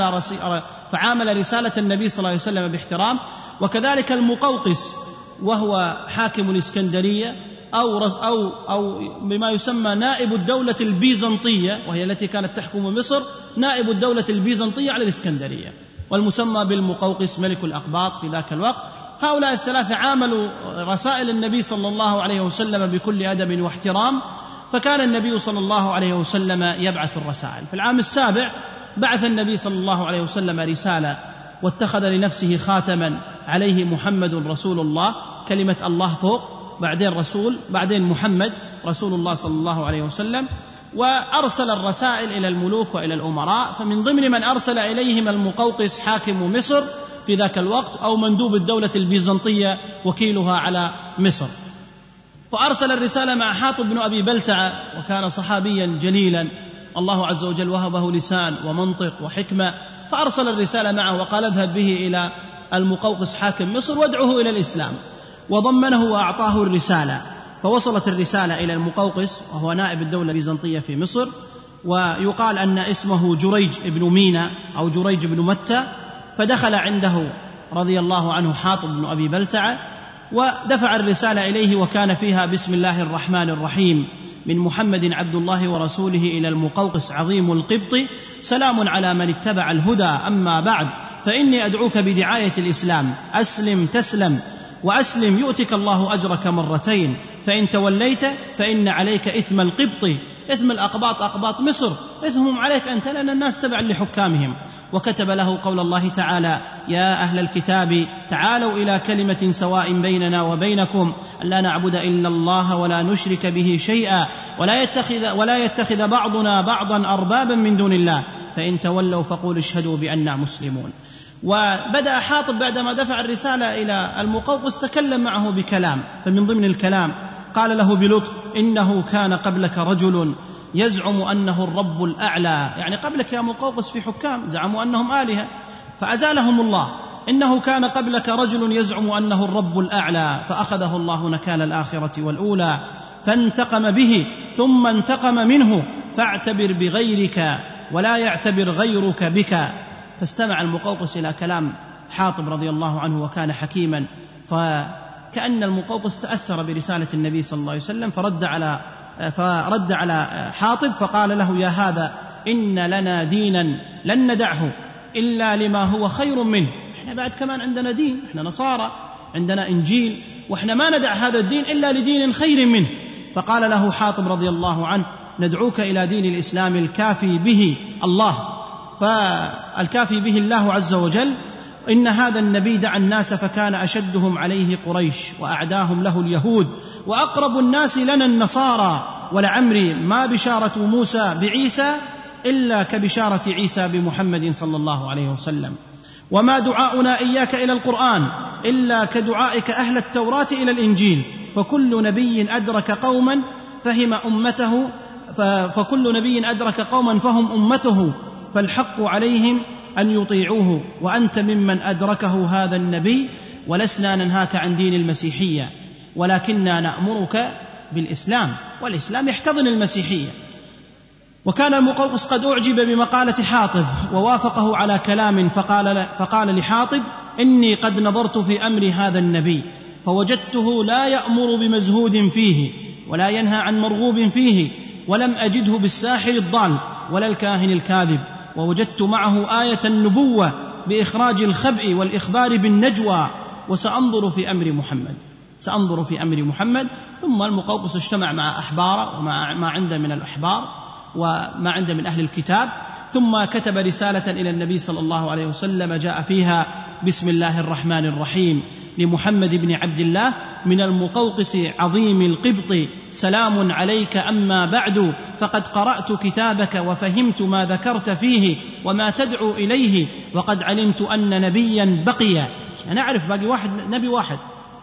فعامل رسالة النبي صلى الله عليه وسلم باحترام، وكذلك المقوقس وهو حاكم الإسكندرية أو بما يسمى نائب الدولة البيزنطية، وهي التي كانت تحكم مصر، نائب الدولة البيزنطية على الإسكندرية، والمسمى بالمقوقس ملك الأقباط في ذاك الوقت. هؤلاء الثلاثة عاملوا رسائل النبي صلى الله عليه وسلم بكل أدب واحترام، فكان النبي صلى الله عليه وسلم يبعث الرسائل. في العام السابع بعث النبي صلى الله عليه وسلم رسالة، واتخذ لنفسه خاتما عليه محمد رسول الله، كلمة الله فوق، بعدين رسول، بعدين محمد رسول الله صلى الله عليه وسلم، وأرسل الرسائل إلى الملوك وإلى الأمراء. فمن ضمن من أرسل إليهم المقوقس حاكم مصر في ذاك الوقت، أو مندوب الدولة البيزنطية وكيلها على مصر. فأرسل الرسالة مع حاطب بن أبي بلتعة، وكان صحابيا جليلا الله عز وجل وهبه لسان ومنطق وحكمة، فأرسل الرسالة معه وقال: اذهب به إلى المقوقس حاكم مصر وادعه إلى الإسلام، وضمنه وأعطاه الرسالة. فوصلت الرسالة إلى المقوقس وهو نائب الدولة البيزنطية في مصر، ويقال أن اسمه جريج بن مينا أو جريج بن متى. فدخل عنده رضي الله عنه حاطب بن أبي بلتعة، ودفع الرسالة إليه، وكان فيها: بسم الله الرحمن الرحيم، من محمد عبد الله ورسوله إلى المقوقس عظيم القبط، سلام على من اتبع الهدى، أما بعد، فإني أدعوك بدعاية الإسلام، أسلم تسلم، وأسلم يؤتك الله أجرك مرتين، فإن توليت فإن عليك إثم القبط، إثم الأقباط أقباط مصر، إثمهم عليك أنت لأن الناس تبع لحكامهم. وكتب له قول الله تعالى: يا أهل الكتاب تعالوا إلى كلمة سواء بيننا وبينكم ألا نعبد إلا الله ولا نشرك به شيئا ولا يتخذ بعضنا بعضا أربابا من دون الله، فإن تولوا فقولوا اشهدوا بأننا مسلمون. وبدأ حاطب بعدما دفع الرسالة إلى المقوقس تكلم معه بكلام، فمن ضمن الكلام قال له بلطف: إنه كان قبلك رجل يزعم أنه الرب الأعلى، يعني قبلك يا مقوقس في حكام زعموا أنهم آلهة فأزالهم الله. إنه كان قبلك رجل يزعم أنه الرب الأعلى فأخذه الله نكال الآخرة والأولى، فانتقم به ثم انتقم منه، فاعتبر بغيرك ولا يعتبر غيرك بك. فاستمع المقوقس إلى كلام حاطب رضي الله عنه وكان حكيما، فكأن المقوقس تأثر برسالة النبي صلى الله عليه وسلم فرد على حاطب فقال له: يا هذا إن لنا دينا لن ندعه إلا لما هو خير منه. احنا بعد كمان عندنا دين، احنا نصارى عندنا إنجيل، واحنا ما ندع هذا الدين إلا لدين خير منه. فقال له حاطب رضي الله عنه: ندعوك إلى دين الإسلام الكافي به الله، فالكافي به الله عز وجل. إن هذا النبي دعا الناس فكان أشدهم عليه قريش وأعداهم له اليهود، وأقرب الناس لنا النصارى، ولعمري ما بشارة موسى بعيسى إلا كبشارة عيسى بمحمد صلى الله عليه وسلم، وما دعاؤنا إياك إلى القرآن إلا كدعائك أهل التوراة إلى الإنجيل، فكل نبي أدرك قوما فهم أمته فالحق عليهم أن يطيعوه، وأنت ممن أدركه هذا النبي، ولسنا ننهاك عن دين المسيحية ولكننا نأمرك بالإسلام، والإسلام يحتضن المسيحية. وكان المقوقس قد أعجب بمقالة حاطب ووافقه على كلام، فقال لحاطب: إني قد نظرت في أمر هذا النبي فوجدته لا يأمر بمزهود فيه ولا ينهى عن مرغوب فيه، ولم أجده بالساحر الضال ولا الكاهن الكاذب، ووجدت معه آية النبوة بإخراج الخبء والإخبار بالنجوى، وسأنظر في أمر محمد. ثم المقوقس اجتمع مع أحباره ومع ما عنده من الأحبار وما عنده من أهل الكتاب، ثم كتب رسالة إلى النبي صلى الله عليه وسلم جاء فيها: بسم الله الرحمن الرحيم، لمحمد بن عبد الله من المقوقس عظيم القبط، سلام عليك، أما بعد، فقد قرأت كتابك وفهمت ما ذكرت فيه وما تدعو إليه، وقد علمت أن نبيا بقي، أنا أعرف باقي نبي واحد،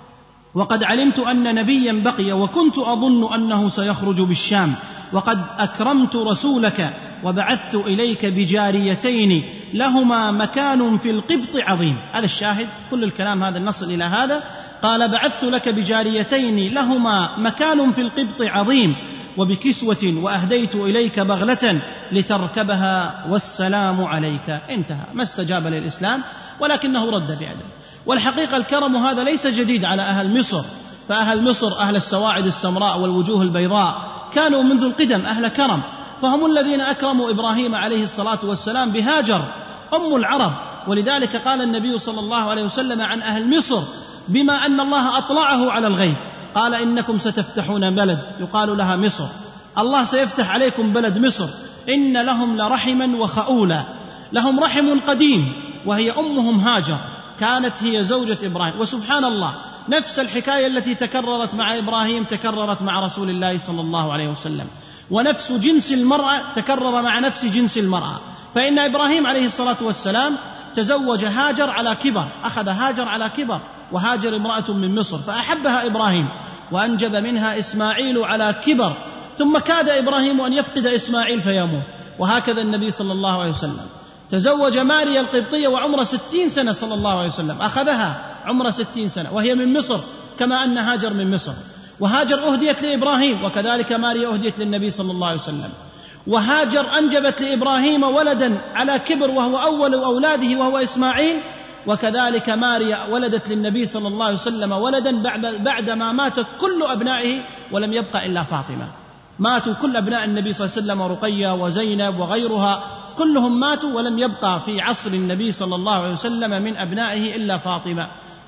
وقد علمت أن نبيا بقي، وكنت أظن أنه سيخرج بالشام، وقد أكرمت رسولك وبعثت إليك بجاريتين لهما مكان في القبط عظيم. هذا الشاهد، كل الكلام هذا النص إلى هذا، قال: بعثت لك بجاريتين لهما مكان في القبط عظيم وبكسوة، وأهديت إليك بغلة لتركبها والسلام عليك. انتهى. ما استجاب للإسلام ولكنه رد بأدب. والحقيقة الكرم هذا ليس جديد على أهل مصر، فأهل مصر أهل السواعد السمراء والوجوه البيضاء كانوا منذ القدم أهل كرم، فهم الذين أكرموا إبراهيم عليه الصلاة والسلام بهاجر أم العرب. ولذلك قال النبي صلى الله عليه وسلم عن أهل مصر بما أن الله أطلعه على الغيب، قال: إنكم ستفتحون بلد يقال لها مصر، الله سيفتح عليكم بلد مصر، إن لهم لرحما وخؤولا، لهم رحم قديم وهي أمهم هاجر، كانت هي زوجة إبراهيم. وسبحان الله، نفس الحكاية التي تكررت مع إبراهيم تكررت مع رسول الله صلى الله عليه وسلم، ونفس جنس المرأة تكرر مع نفس جنس المرأة. فإن إبراهيم عليه الصلاة والسلام تزوج هاجر على كبر، أخذ هاجر على كبر، وهاجر امرأة من مصر فأحبها إبراهيم وأنجب منها إسماعيل على كبر، ثم كاد إبراهيم أن يفقد إسماعيل فيموت. وهكذا النبي صلى الله عليه وسلم تزوج ماريا القبطية وعمر 60 سنة صلى الله عليه وسلم، أخذها عمر 60 سنة وهي من مصر، كما أن هاجر من مصر. وهاجر أهديت لإبراهيم، وكذلك ماريا أهديت للنبي صلى الله عليه وسلم. وهاجر أنجبت لإبراهيم ولدا على كبر وهو أول أولاده وهو إسماعيل، وكذلك ماريا ولدت للنبي صلى الله عليه وسلم ولدا بعدما ماتت كل أبنائه ولم يبقى إلا فاطمة. ماتوا كل أبناء النبي صلى الله عليه وسلم، رقية وزينب وغيرها كلهم ماتوا، ولم يبقى في عصر النبي صلى الله عليه وسلم من أبنائه إلا فاطمة.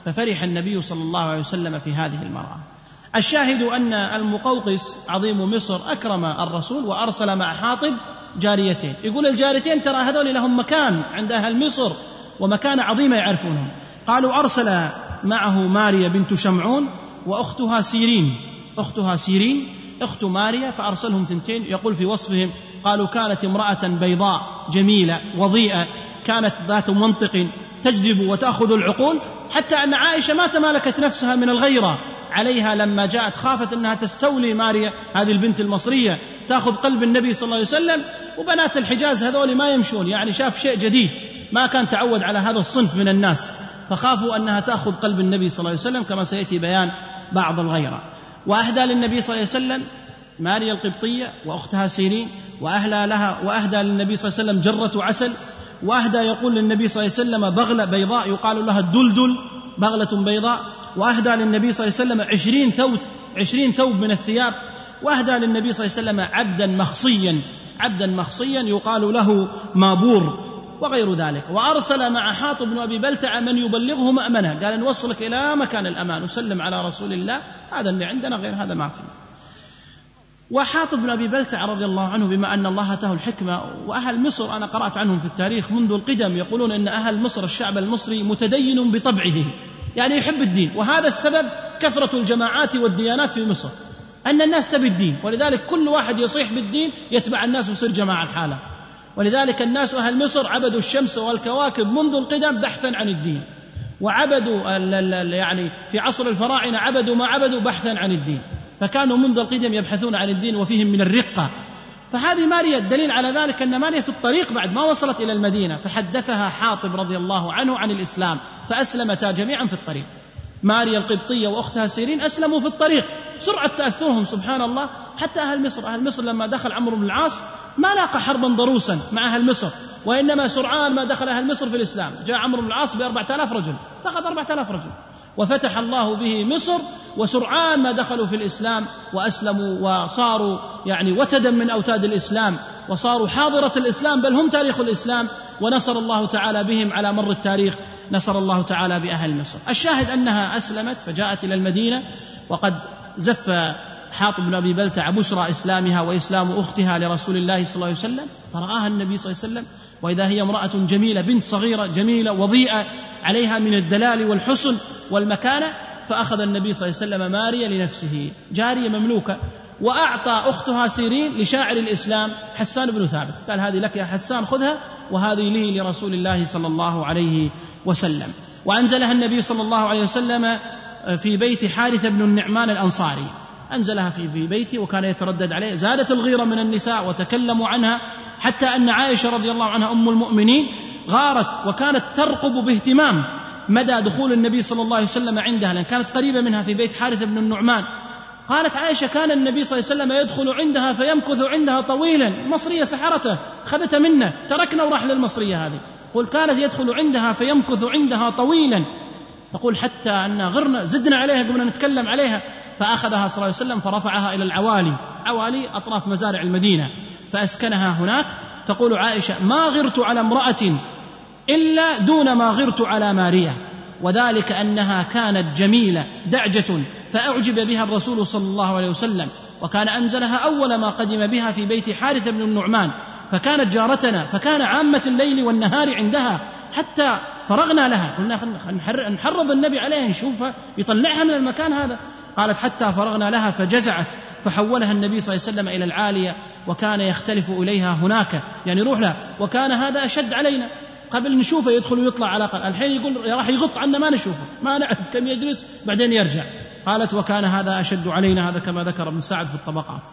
ففرح النبي صلى الله عليه وسلم في هذه المرأة. الشاهد أن المقوقس عظيم مصر أكرم الرسول وأرسل مع حاطب جاريتين. يقول الجاريتين ترى هذول لهم مكان عند أهل مصر ومكانة عظيمة يعرفونهم. قالوا أرسل معه ماريا بنت شمعون وأختها سيرين أخت ماريا، فأرسلهم ثنتين. يقول في وصفهم قالوا كانت امرأة بيضاء جميلة وضيئة، كانت ذات منطق تجذب وتأخذ العقول، حتى أن عائشة ما تمالكت نفسها من الغيرة عليها لما جاءت، خافت أنها تستولي ماريا هذه البنت المصرية تأخذ قلب النبي صلى الله عليه وسلم. وبنات الحجاز هذول ما يمشون، يعني شاف شيء جديد ما كان تعود على هذا الصنف من الناس، فخافوا أنها تأخذ قلب النبي صلى الله عليه وسلم كما سيأتي بيان بعض الغيرة. وأهدى للنبي صلى الله عليه وسلم ماريا القبطية وأختها سيرين، وأهدى للنبي صلى الله عليه وسلم جرة عسل، وأهدى يقول للنبي صلى الله عليه وسلم بغلة بيضاء يقال لها الدلدل، بغلة بيضاء. وأهدى للنبي صلى الله عليه وسلم 20 ثوب من الثياب. وأهدى للنبي صلى الله عليه وسلم عبدا مخصيا يقال له مابور وغير ذلك. وأرسل مع حاطب بن أبي بلتعة من يبلغه مأمنه، قال نوصلك إلى مكان الأمان وسلم على رسول الله، هذا اللي عندنا، غير هذا ما فيه. وحاطب بن أبي بلتعة رضي الله عنه بما أن الله أتاه الحكمة، وأهل مصر أنا قرأت عنهم في التاريخ منذ القدم يقولون أن أهل مصر الشعب المصري متدين بطبعه، يعني يحب الدين، وهذا السبب كثرة الجماعات والديانات في مصر، أن الناس تبي الدين، ولذلك كل واحد يصيح بالدين يتبع الناس ويصير جماعة الحالة. ولذلك الناس أهل مصر عبدوا الشمس والكواكب منذ القدم بحثا عن الدين، وعبدوا يعني في عصر الفراعنة عبدوا ما عبدوا بحثا عن الدين، فكانوا منذ القدم يبحثون عن الدين وفيهم من الرقة. فهذه ماريا الدليل على ذلك أن ماريا في الطريق بعد ما وصلت إلى المدينة فحدثها حاطب رضي الله عنه عن الإسلام، فأسلمتا جميعا في الطريق. ماريا القبطية وأختها سيرين أسلموا في الطريق، سرعة تأثرهم سبحان الله. حتى أهل مصر لما دخل عمرو بن العاص ما لاقى حربا ضروسا مع أهل مصر، وإنما سرعان ما دخل أهل مصر في الإسلام. جاء عمرو بن العاص ب4000 رجل، فقط 4000 رجل، وفتح الله به مصر، وسرعان ما دخلوا في الإسلام وأسلموا وصاروا يعني وتدا من أوتاد الإسلام، وصاروا حاضرة الإسلام، بل هم تاريخ الإسلام، ونصر الله تعالى بهم على مر التاريخ، نصر الله تعالى بأهل مصر. الشاهد أنها أسلمت فجاءت إلى المدينة، وقد زف حاطب بن أبي بلتعة بشرى إسلامها وإسلام أختها لرسول الله صلى الله عليه وسلم، فرآها النبي صلى الله عليه وسلم وإذا هي امرأة جميلة، بنت صغيرة جميلة وضيئة عليها من الدلال والحسن والمكانة، فأخذ النبي صلى الله عليه وسلم ماريا لنفسه جارية مملوكة، وأعطى أختها سيرين لشاعر الإسلام حسان بن ثابت، قال هذه لك يا حسان خذها، وهذه لي لرسول الله صلى الله عليه وسلم. وأنزلها النبي صلى الله عليه وسلم في بيت حارث بن النعمان الأنصاري، أنزلها في بيته وكان يتردد عليه. زادت الغيرة من النساء وتكلموا عنها، حتى أن عائشة رضي الله عنها أم المؤمنين غارت وكانت ترقب باهتمام مدى دخول النبي صلى الله عليه وسلم عندها، لأن كانت قريبة منها في بيت حارث بن النعمان. قالت عائشة كان النبي صلى الله عليه وسلم يدخل عندها فيمكث عندها طويلا، المصرية سحرته خذتها منه، تركنا وراح للمصرية هذه. قل كانت يدخل عندها فيمكث عندها طويلا، تقول حتى أن غرنا زدنا عليها قبل أن نتكلم عليها، فأخذها صلى الله عليه وسلم فرفعها إلى عوالي أطراف مزارع المدينة فأسكنها هناك. تقول عائشة ما غرت على امرأة إلا دون ما غرت على ماريا، وذلك أنها كانت جميلة دعجة فأعجب بها الرسول صلى الله عليه وسلم، وكان أنزلها أول ما قدم بها في بيت حارث بن النعمان، فكانت جارتنا، فكان عامة الليل والنهار عندها، حتى فرغنا لها، قلنا نحرض النبي عليها نشوفها يطلعها من المكان هذا. قالت حتى فرغنا لها فجزعت، فحولها النبي صلى الله عليه وسلم إلى العالية، وكان يختلف إليها هناك، يعني روح لها، وكان هذا أشد علينا، قبل نشوفه يدخل ويطلع على الأقل، الحين يقول راح يغط عنا ما نشوفه، ما نعرف كم يجلس بعدين يرجع. قالت وكان هذا أشد علينا، هذا كما ذكر ابن سعد في الطبقات.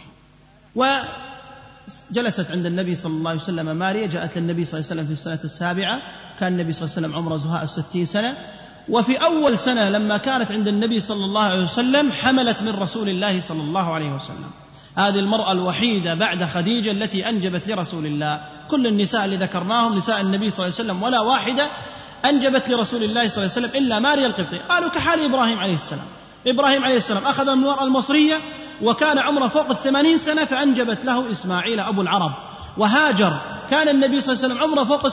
وجلست عند النبي صلى الله عليه وسلم ماريا، جاءت للنبي صلى الله عليه وسلم في السنة السابعة، كان النبي صلى الله عليه وسلم عمره زهاء 60 سنة، وفي أول سنة لما كانت عند النبي صلى الله عليه وسلم حملت من رسول الله صلى الله عليه وسلم. هذه المرأة الوحيدة بعد خديجة التي أنجبت لرسول الله، كل النساء اللي ذكرناهم نساء النبي صلى الله عليه وسلم ولا واحدة أنجبت لرسول الله صلى الله عليه وسلم إلا ماريا القبطية. قالوا كحال إبراهيم عليه السلام، إبراهيم عليه السلام أخذ من المرأة المصرية وكان عمره فوق 80 سنة فأنجبت له إسماعيل أبو العرب، وهاجر كان النبي صلى الله عليه وسلم عمره فوق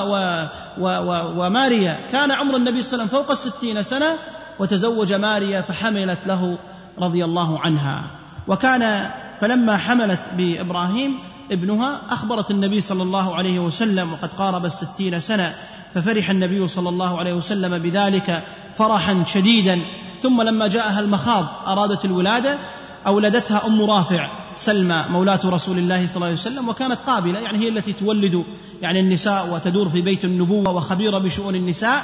وماريا كان عمر النبي صلى الله عليه وسلم فوق 60 سنة، وتزوج ماريا فحملت له رضي الله عنها. فلما حملت بإبراهيم ابنها أخبرت النبي صلى الله عليه وسلم وقد قارب 60 سنة، ففرح النبي صلى الله عليه وسلم بذلك فرحا شديدا. ثم لما جاءها المخاض أرادت الولادة، أولدتها أم رافع سلمى مولاة رسول الله صلى الله عليه وسلم، وكانت قابلة، يعني هي التي تولد النساء وتدور في بيت النبوة وخبيرة بشؤون النساء،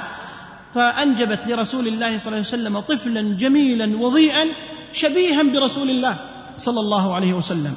فأنجبت لرسول الله صلى الله عليه وسلم طفلا جميلا وضيئا شبيها برسول الله صلى الله عليه وسلم.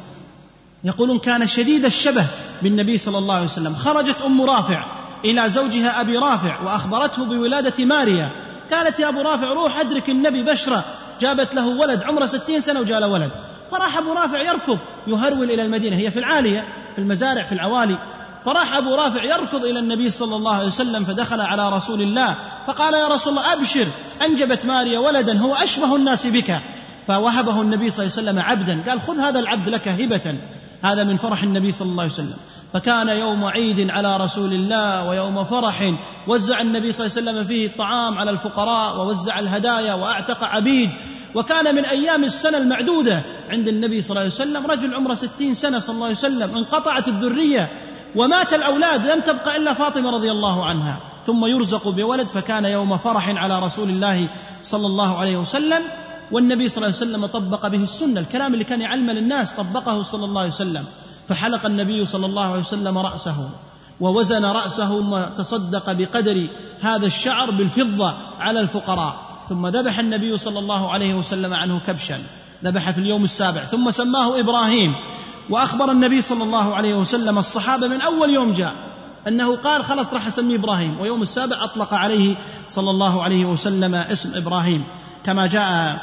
يقولون كان شديد الشبه بالنبي صلى الله عليه وسلم. خرجت أم رافع إلى زوجها أبي رافع وأخبرته بولادة ماريا، قالت يا أبو رافع روح أدرك النبي بشرة، جابت له ولد عمره 60 سنة وجاء له ولد. فراح أبو رافع يركض يهرول إلى المدينة، هي في العالية في المزارع في العوالي، فراح أبو رافع يركض إلى النبي صلى الله عليه وسلم، فدخل على رسول الله فقال يا رسول الله أبشر، أنجبت ماريا ولدا هو أشبه الناس بك. فوهبه النبي صلى الله عليه وسلم عبدا، قال خذ هذا العبد لك هبة. هذا من فرح النبي صلى الله عليه وسلم. فكان يوم عيد على رسول الله ويوم فرح، وزع النبي صلى الله عليه وسلم فيه الطعام على الفقراء ووزع الهدايا وأعتق عبيد. وكان من أيام السنة المعدودة عند النبي صلى الله عليه وسلم رجل عمره 60 سنة صلى الله عليه وسلم، انقطعت الذرية ومات الأولاد، لم تبقى إلا فاطمة رضي الله عنها، ثم يرزق بولد. فكان يوم فرح على رسول الله صلى الله عليه وسلم، والنبي صلى الله عليه وسلم طبق به السنة، الكلام اللي كان يعلم للناس طبقه صلى الله عليه وسلم. فحلق النبي صلى الله عليه وسلم رأسه ووزن رأسه وتصدق بقدر هذا الشعر بالفضة على الفقراء، ثم ذبح النبي صلى الله عليه وسلم عنه كبشا، ذبح في اليوم السابع، ثم سماه إبراهيم. وأخبر النبي صلى الله عليه وسلم الصحابة من أول يوم جاء أنه قال خلاص راح أسميه إبراهيم، ويوم السابع أطلق عليه صلى الله عليه وسلم اسم إبراهيم كما جاء،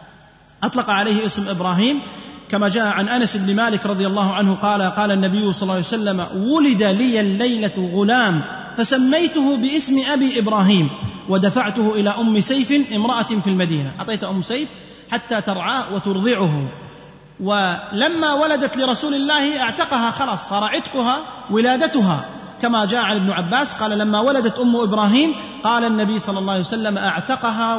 أطلق عليه اسم إبراهيم كما جاء عن أنس بن مالك رضي الله عنه قال النبي صلى الله عليه وسلم ولد لي الليلة غلام فسميته باسم أبي إبراهيم ودفعته إلى أم سيف امرأة في المدينة، أعطيت أم سيف حتى ترعاه وترضعه. ولما ولدت لرسول الله اعتقها، خلاص صار عتقها ولادتها، كما جاء عن ابن عباس قال لما ولدت أم إبراهيم قال النبي صلى الله عليه وسلم أعتقها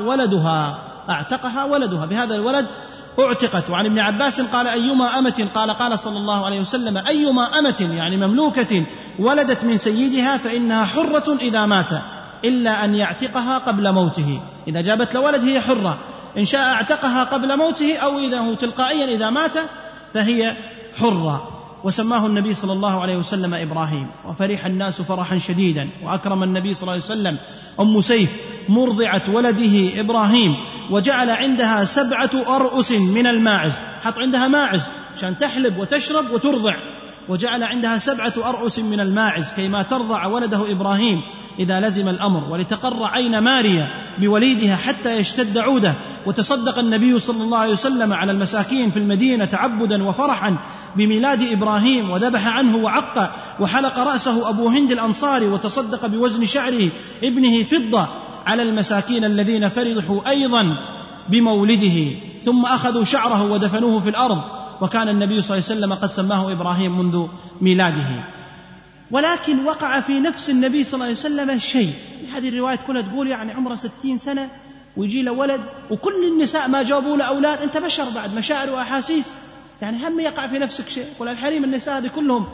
ولدها، بهذا الولد اعتقت. وعن ابن عباس قال أيما أمة قال صلى الله عليه وسلم أيما أمة يعني مملوكة ولدت من سيدها فإنها حرة إذا مات إلا أن يعتقها قبل موته، إذا جابت لولد هي حرة، إن شاء اعتقها قبل موته أو إذا هو تلقائيا إذا مات فهي حرة. وسماه النبي صلى الله عليه وسلم إبراهيم. وفرح الناس فرحا شديدا، وأكرم النبي صلى الله عليه وسلم أم سيف مرضعة ولده إبراهيم، وجعل عندها 7 أرؤس من الماعز، حط عندها ماعز عشان تحلب وتشرب وترضع، وجعل عندها 7 أرؤس من الماعز كيما ترضع ولده إبراهيم إذا لزم الأمر، ولتقر عين ماريا بوليدها حتى يشتد عوده. وتصدق النبي صلى الله عليه وسلم على المساكين في المدينة تعبدا وفرحا بميلاد إبراهيم، وذبح عنه وعق، وحلق رأسه أبو هند الأنصاري، وتصدق بوزن شعره ابنه فضة على المساكين الذين فرحوا أيضا بمولده، ثم أخذوا شعره ودفنوه في الأرض. وكان النبي صلى الله عليه وسلم قد سماه إبراهيم منذ ميلاده. ولكن وقع في نفس النبي صلى الله عليه وسلم شيء، هذه الرواية كلها تقول يعني عمره 60 سنة ويجي له ولد، وكل النساء ما جابوا له أولاد، أنت بشر بعد مشاعر وأحاسيس، يعني هم يقع في نفسك شيء. والحريم النساء هذه كلهم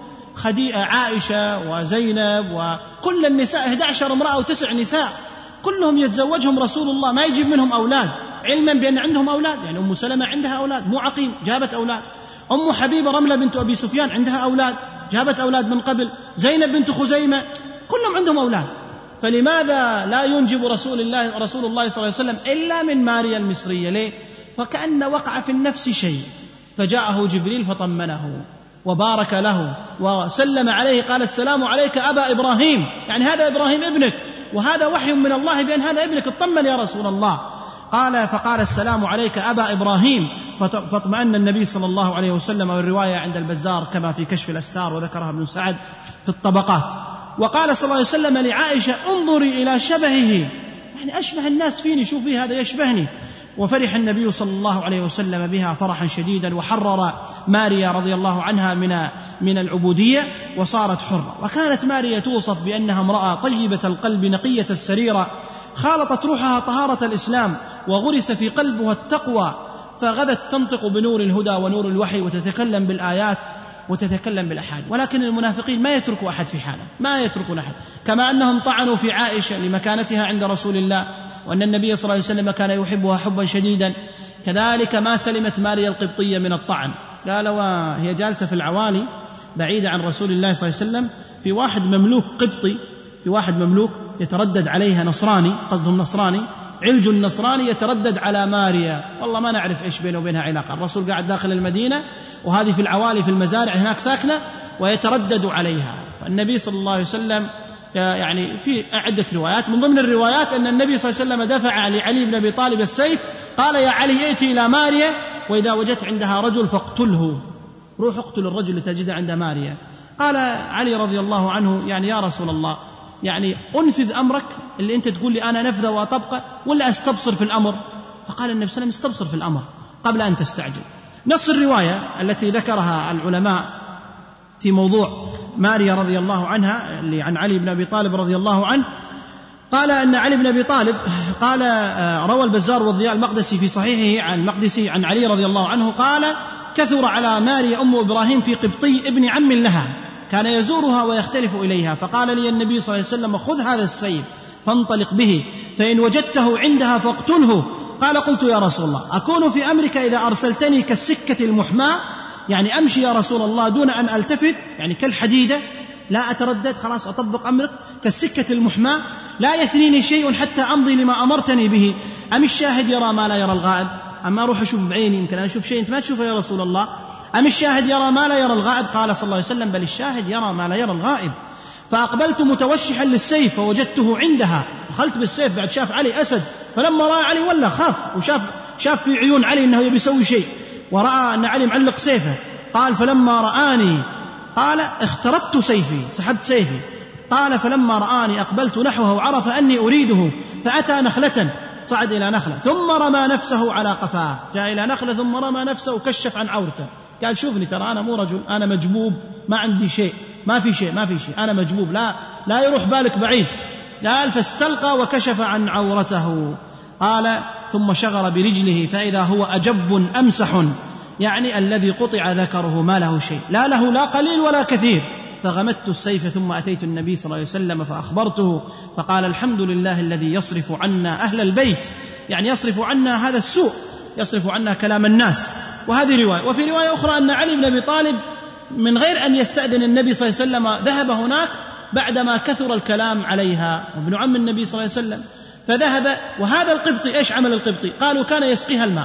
عائشة وزينب وكل النساء 11 امرأة و9 نساء كلهم يتزوجهم رسول الله ما يجيب منهم أولاد، علما بأن عندهم أولاد، يعني أم سلمة عندها أولاد مو عقيم جابت أولاد، أم حبيبة رملة بنت أبي سفيان عندها أولاد جابت أولاد من قبل، زينب بنت خزيمة كلهم عندهم أولاد، فلماذا لا ينجب رسول الله صلى الله عليه وسلم إلا من ماريا المصرية؟ ليه؟ فكأن وقع في النفس شيء، فجاءه جبريل فطمنه وبارك له وسلم عليه، قال السلام عليك أبا إبراهيم، يعني هذا إبراهيم ابنك، وهذا وحي من الله بأن هذا ابنك، اطمن يا رسول الله. فقال السلام عليك أبا إبراهيم، فاطمأن النبي صلى الله عليه وسلم. والرواية عند البزار كما في كشف الأستار، وذكرها ابن سعد في الطبقات. وقال صلى الله عليه وسلم لعائشة انظري إلى شبهه، يعني أشبه الناس فيني، شوفي هذا يشبهني. وفرح النبي صلى الله عليه وسلم بها فرحا شديدا، وحرر ماريا رضي الله عنها من العبودية وصارت حرة. وكانت ماريا توصف بأنها امرأة طيبة القلب نقية السريرة، خالطت روحها طهارة الإسلام وغرس في قلبها التقوى، فغدت تنطق بنور الهدى ونور الوحي، وتتكلم بالآيات وتتكلم بالأحاديث. ولكن المنافقين ما يتركوا أحد في حاله، ما يتركون أحد، كما أنهم طعنوا في عائشة لمكانتها عند رسول الله، وأن النبي صلى الله عليه وسلم كان يحبها حبا شديدا، كذلك ما سلمت ماريا القبطية من الطعن. قال وهي جالسة في العوالي بعيدة عن رسول الله صلى الله عليه وسلم، في واحد مملوك قبطي، في واحد مملوك يتردد عليها نصراني، قصدهم نصراني، علج النصراني يتردد على ماريا، والله ما نعرف إيش بينه وبينها علاقة. الرسول قاعد داخل المدينة وهذه في العوالي في المزارع هناك ساكنة ويتردد عليها. فالنبي صلى الله عليه وسلم يعني في عدة روايات، من ضمن الروايات أن النبي صلى الله عليه وسلم دفع لعلي بن أبي طالب السيف، قال يا علي ائتي إلى ماريا وإذا وجدت عندها رجل فاقتله، روح اقتل الرجل اللي تجده عند ماريا. قال علي رضي الله عنه يعني يا رسول الله، يعني أنفذ أمرك اللي أنت تقول لي أنا نفذه وأطبقه، ولا أستبصر في الأمر؟ فقال النبي صلى الله عليه وسلم استبصر في الأمر قبل أن تستعجل. نص الرواية التي ذكرها العلماء في موضوع ماريا رضي الله عنها اللي عن علي بن أبي طالب رضي الله عنه، قال أن علي بن أبي طالب قال روى البزار والضياء المقدسي في صحيحه عن المقدسي عن علي رضي الله عنه قال كثر على ماريا أم إبراهيم في قبطي ابن عم لها كان يزورها ويختلف إليها، فقال لي النبي صلى الله عليه وسلم خذ هذا السيف فانطلق به، فإن وجدته عندها فاقتله. قال قلت يا رسول الله أكون في أمرك إذا أرسلتني كالسكة المحماة، يعني أمشي يا رسول الله دون أن ألتفت، يعني كالحديدة لا أتردد، خلاص أطبق أمرك كالسكة المحماة، لا يثنيني شيء حتى أمضي لما أمرتني به، أم الشاهد يرى ما لا يرى الغائب؟ أما أروح أشوف بعيني يمكن أنا أشوف شيء أنت ما تشوفه يا رسول الله، أم الشاهد يرى ما لا يرى الغائب؟ قال صلى الله عليه وسلم بل الشاهد يرى ما لا يرى الغائب. فأقبلت متوشحا للسيف فوجدته عندها، دخلت بالسيف بعد شاف علي أسد، فلما رأى علي ولا خاف، وشاف في عيون علي أنه يبي يسوي شيء، ورأى أن علي معلق سيفه، قال فلما رآني قال اخترت سيفي، سحبت سيفي، قال فلما رآني أقبلت نحوه وعرف أني أريده، فأتى نخلة، صعد إلى نخلة ثم رمى نفسه على قفاه، جاء إلى نخلة ثم رمى نفسه وكشف عن عورته، قال شوفني ترى أنا مو رجل، أنا مجبوب، ما عندي شيء، ما في شيء أنا مجبوب، لا يروح بالك بعيد. قال فاستلقى وكشف عن عورته، قال ثم شغر برجله فإذا هو أجب أمسح، يعني الذي قطع ذكره ما له شيء، لا له لا قليل ولا كثير. فغمدت السيف ثم أتيت النبي صلى الله عليه وسلم فأخبرته، فقال الحمد لله الذي يصرف عنا أهل البيت، يعني يصرف عنا هذا السوء، يصرف عنا كلام الناس. وهذه رواية. وفي رواية أخرى أن علي بن أبي طالب من غير أن يستأذن النبي صلى الله عليه وسلم ذهب هناك بعدما كثر الكلام عليها، وابن عم النبي صلى الله عليه وسلم، فذهب. وهذا القبطي إيش عمل القبطي؟ قالوا كان يسقيها الماء،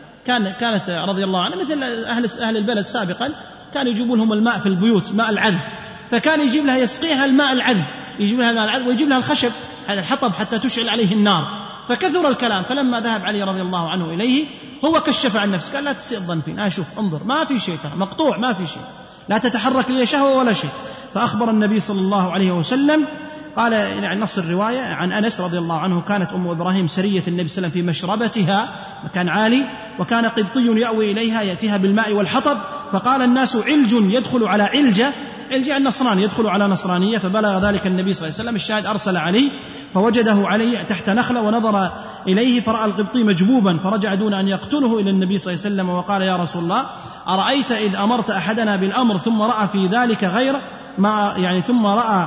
كانت رضي الله عنها مثل أهل البلد سابقا كانوا يجيبون لهم الماء في البيوت، ماء العذب، فكان يجيب لها يسقيها الماء العذب، يجيب لها الماء العذب ويجيب لها الخشب هذا الحطب حتى تشعل عليه النار. فكثر الكلام، فلما ذهب علي رضي الله عنه إليه هو كشف عن نفسه، قال لا تسيء الظن فينا، شوف انظر ما في شيء، مقطوع ما في شيء، لا تتحرك لي شهوة ولا شيء. فأخبر النبي صلى الله عليه وسلم، قال يعني نص الرواية عن أنس رضي الله عنه كانت أم إبراهيم سرية النبي صلى الله عليه وسلم في مشربتها مكان عالي، وكان قبطي يأوي إليها يأتيها بالماء والحطب، فقال الناس علج يدخل على علجة النصراني يدخل على نصرانية، فبلغ ذلك النبي صلى الله عليه وسلم. الشاهد أرسل عليه فوجده علي تحت نخلة ونظر إليه فرأى القبطي مجبوبا، فرجع دون أن يقتله إلى النبي صلى الله عليه وسلم وقال يا رسول الله أرأيت إذ أمرت أحدنا بالأمر ثم رأى في ذلك غير ما يعني ثم رأى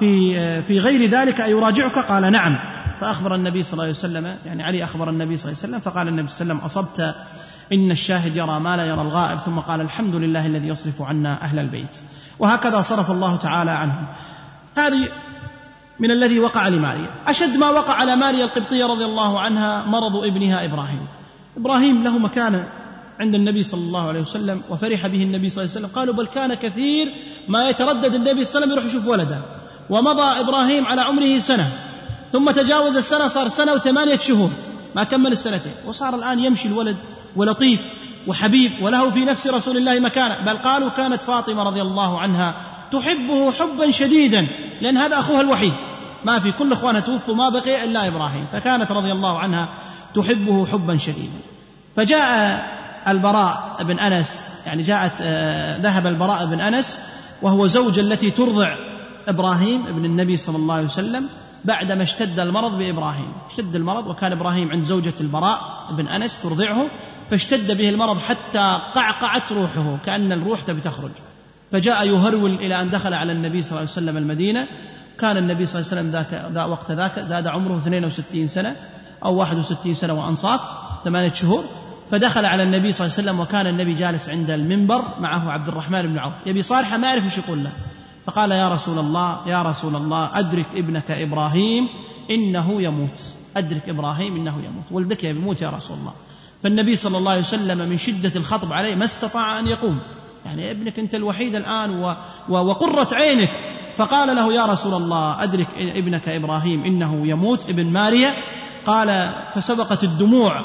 في غير ذلك أيراجعك؟ قال نعم. فأخبر النبي صلى الله عليه وسلم، يعني علي أخبر النبي صلى الله عليه وسلم، فقال النبي صلى الله عليه وسلم أصبت، إن الشاهد يرى ما لا يرى الغائب، ثم قال الحمد لله الذي يصرف عنا أهل البيت. وهكذا صرف الله تعالى عنهم. هذه من الذي وقع لماريا. أشد ما وقع على ماريا القبطية رضي الله عنها مرض ابنها إبراهيم له مكانة عند النبي صلى الله عليه وسلم، وفرح به النبي صلى الله عليه وسلم، قالوا بل كان كثير ما يتردد النبي صلى الله عليه وسلم يروح يشوف ولده، ومضى إبراهيم على عمره سنة، ثم تجاوز السنة صار 1 و8 شهور، ما كمل السنتين، وصار الآن يمشي الولد ولطيف وحبيب وله في نفس رسول الله مكانة. بل قالوا كانت فاطمة رضي الله عنها تحبه حبا شديدا، لأن هذا أخوها الوحيد، ما في، كل إخوانها توفوا ما بقي إلا إبراهيم، فكانت رضي الله عنها تحبه حبا شديدا. فجاء البراء بن أنس، يعني ذهب البراء بن أنس وهو زوج التي ترضع إبراهيم ابن النبي صلى الله عليه وسلم بعدما اشتد المرض بإبراهيم، اشتد المرض وكان إبراهيم عند زوجة البراء بن أنس ترضعه، فاشتد به المرض حتى قعقعت روحه كأن الروح تبي تخرج، فجاء يهرول إلى أن دخل على النبي صلى الله عليه وسلم المدينة. كان النبي صلى الله عليه وسلم وقت ذاك زاد عمره 62 سنة أو 61 سنة وأنصاف 8 شهور، فدخل على النبي صلى الله عليه وسلم وكان النبي جالس عند المنبر معه عبد الرحمن بن عوف، يبي صالحة ما يعرف وش يقول له، فقال يا رسول الله أدرك ابنك إبراهيم إنه يموت، أدرك إبراهيم إنه يموت، ولدك يموت يا رسول الله. فالنبي صلى الله عليه وسلم من شدة الخطب عليه ما استطاع أن يقوم، يعني ابنك أنت الوحيد الآن وقرة عينك، فقال له يا رسول الله أدرك ابنك إبراهيم إنه يموت ابن ماريا. قال فسبقت الدموع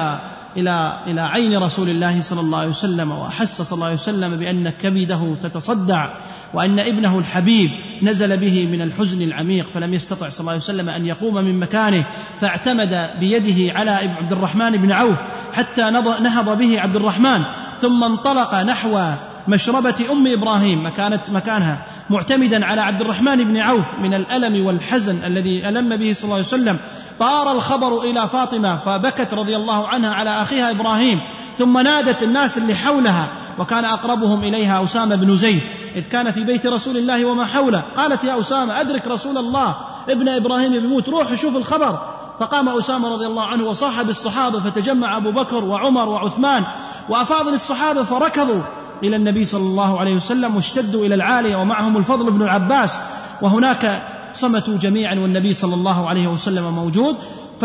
إلى عين رسول الله صلى الله عليه وسلم، وأحس صلى الله عليه وسلم بأن كبده تتصدع وأن ابنه الحبيب نزل به من الحزن العميق، فلم يستطع صلى الله عليه وسلم أن يقوم من مكانه، فاعتمد بيده على عبد الرحمن بن عوف حتى نهض به عبد الرحمن، ثم انطلق نحو مشربة أم إبراهيم مكانها معتمدا على عبد الرحمن بن عوف من الألم والحزن الذي ألم به صلى الله عليه وسلم. طار الخبر إلى فاطمة فبكت رضي الله عنها على أخيها إبراهيم، ثم نادت الناس اللي حولها، وكان أقربهم إليها أسامة بن زيد إذ كان في بيت رسول الله وما حوله. قالت يا أسامة أدرك رسول الله ابن إبراهيم بيموت، روح شوف الخبر. فقام أسامة رضي الله عنه وصاحب الصحابة، فتجمع أبو بكر وعمر وعثمان وأفاضل الصحابة، فركضوا إلى النبي صلى الله عليه وسلم واشتدوا إلى العالية، ومعهم الفضل بن العباس، وهناك صمتوا جميعا والنبي صلى الله عليه وسلم موجود.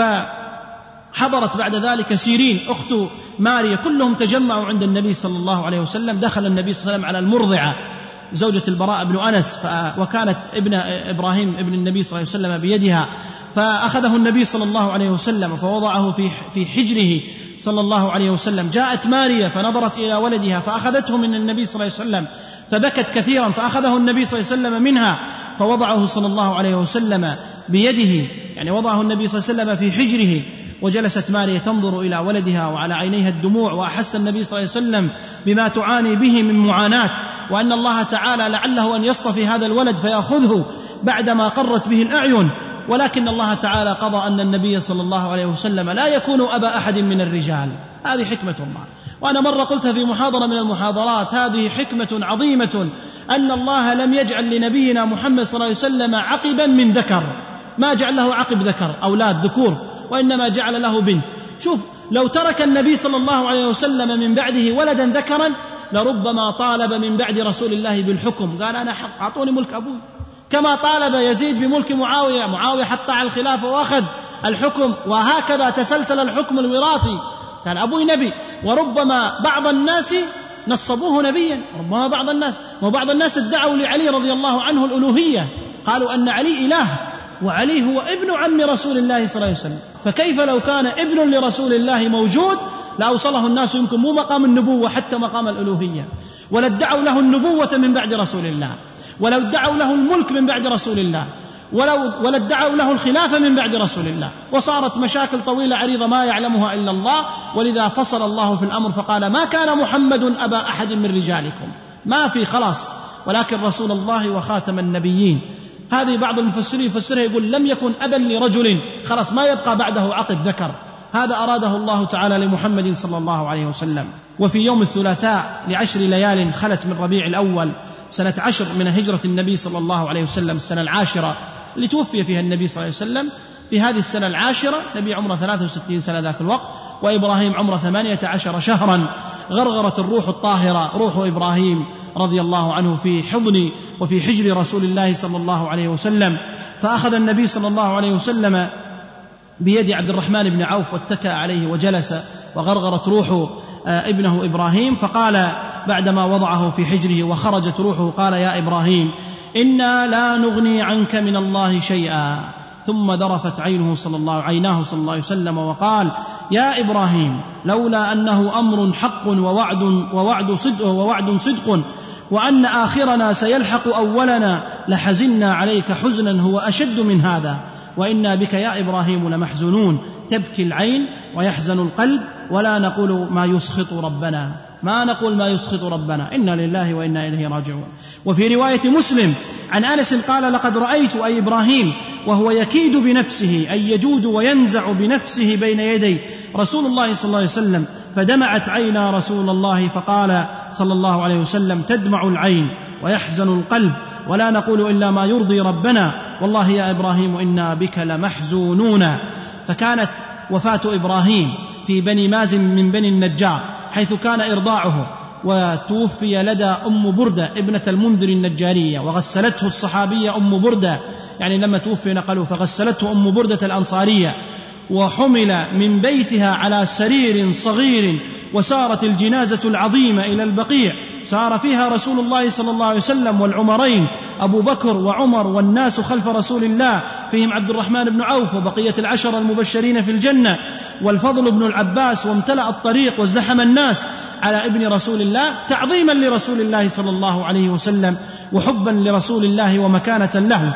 فحضرت بعد ذلك سيرين أخت ماريا، كلهم تجمعوا عند النبي صلى الله عليه وسلم. دخل النبي صلى الله عليه وسلم على المرضعة زوجة البراء بن أنس، وكانت ابن إبراهيم ابن النبي صلى الله عليه وسلم بيدها، فأخذه النبي صلى الله عليه وسلم فوضعه في حجره صلى الله عليه وسلم. جاءت ماريا فنظرت إلى ولدها فأخذته من النبي صلى الله عليه وسلم فبكت كثيرا، فأخذه النبي صلى الله عليه وسلم منها فوضعه صلى الله عليه وسلم بيده، يعني وضعه النبي صلى الله عليه وسلم في حجره. وجلست ماريا تنظر إلى ولدها وعلى عينيها الدموع، وأحس النبي صلى الله عليه وسلم بما تعاني به من معاناة، وأن الله تعالى لعله أن يصطفي هذا الولد فيأخذه بعدما قرت به الأعين، ولكن الله تعالى قضى أن النبي صلى الله عليه وسلم لا يكون أبا أحد من الرجال. هذه حكمة الله. وأنا مرة قلت في محاضرة من المحاضرات هذه حكمة عظيمة، أن الله لم يجعل لنبينا محمد صلى الله عليه وسلم عقبا من ذكر، ما جعل له عقب ذكر أولاد ذكور، وإنما جعل له بنت. شوف لو ترك النبي صلى الله عليه وسلم من بعده ولدا ذكرا لربما طالب من بعد رسول الله بالحكم، قال أنا حق أعطوني ملك أبوي، كما طالب يزيد بملك معاوية حتى على الخلافة وأخذ الحكم، وهكذا تسلسل الحكم الوراثي، كان أبوي نبي. وربما بعض الناس نصبوه نبيا، ربما بعض الناس ادعوا لعلي رضي الله عنه الألوهية، قالوا أن علي إله، وعلي هو ابن عم رسول الله صلى الله عليه وسلم، فكيف لو كان ابن لرسول الله موجود لأوصله الناس يمكن مو مقام النبوة حتى مقام الألوهية، ولادعوا له النبوة من بعد رسول الله، ولو ادعوا له الملك من بعد رسول الله، ولادعوا له الخلافة من بعد رسول الله، وصارت مشاكل طويلة عريضة ما يعلمها إلا الله. ولذا فصل الله في الأمر فقال ما كان محمد أبا أحد من رجالكم، ما في خلاص، ولكن رسول الله وخاتم النبيين. هذه بعض المفسرين يفسرها يقول لم يكن أبا لرجل، خلاص ما يبقى بعده عقب ذكر. هذا أراده الله تعالى لمحمد صلى الله عليه وسلم. وفي يوم الثلاثاء ل10 ليال خلت من ربيع الأول سنة 10 من هجرة النبي صلى الله عليه وسلم، السنة 10 اللي توفي فيها النبي صلى الله عليه وسلم. في هذه السنة 10 نبي عمره 63 سنة ذاك الوقت، وإبراهيم عمره 18 شهرا. غرغرت الروح الطاهرة روح إبراهيم رضي الله عنه في حضن وفي حجر رسول الله صلى الله عليه وسلم، فأخذ النبي صلى الله عليه وسلم بيد عبد الرحمن بن عوف واتكأ عليه وجلس، وغرغرت روح ابنه إبراهيم، فقال بعدما وضعه في حجره وخرجت روحه قال يا إبراهيم إنا لا نغني عنك من الله شيئا. ثم ذرفت عيناه صلى الله عليه وسلم وقال يا إبراهيم لولا أنه أمر حق ووعد صدق وأن آخرنا سيلحق أولنا لحزنا عليك حزنا هو أشد من هذا، وإنا بك يا إبراهيم لمحزونون. تبكي العين ويحزن القلب، ولا نقول ما يسخط ربنا، ما نقول ما يسخط ربنا، إنا لله وإنا إليه راجعون. وفي رواية مسلم عن أنس قال: لقد رأيت أي إبراهيم وهو يكيد بنفسه، أي يجود وينزع بنفسه بين يدي رسول الله صلى الله عليه وسلم، فدمعت عينا رسول الله، فقال صلى الله عليه وسلم: تدمع العين ويحزن القلب، ولا نقول إلا ما يرضي ربنا، والله يا إبراهيم إنا بك لمحزونون. فكانت وفاة إبراهيم في بني مازن من بني النجار، حيث كان إرضاعه، وتوفي لدى أم بردة ابنة المنذر النجارية، وغسلته الصحابية أم بردة، يعني لما توفي نقلوا، فغسلته أم بردة الأنصارية، وحمل من بيتها على سرير صغير، وسارت الجنازة العظيمة إلى البقيع، سار فيها رسول الله صلى الله عليه وسلم والعمرين أبو بكر وعمر، والناس خلف رسول الله، فيهم عبد الرحمن بن عوف وبقية العشر المبشرين في الجنة والفضل بن العباس، وامتلأ الطريق وازدحم الناس على ابن رسول الله، تعظيما لرسول الله صلى الله عليه وسلم، وحبا لرسول الله ومكانة له.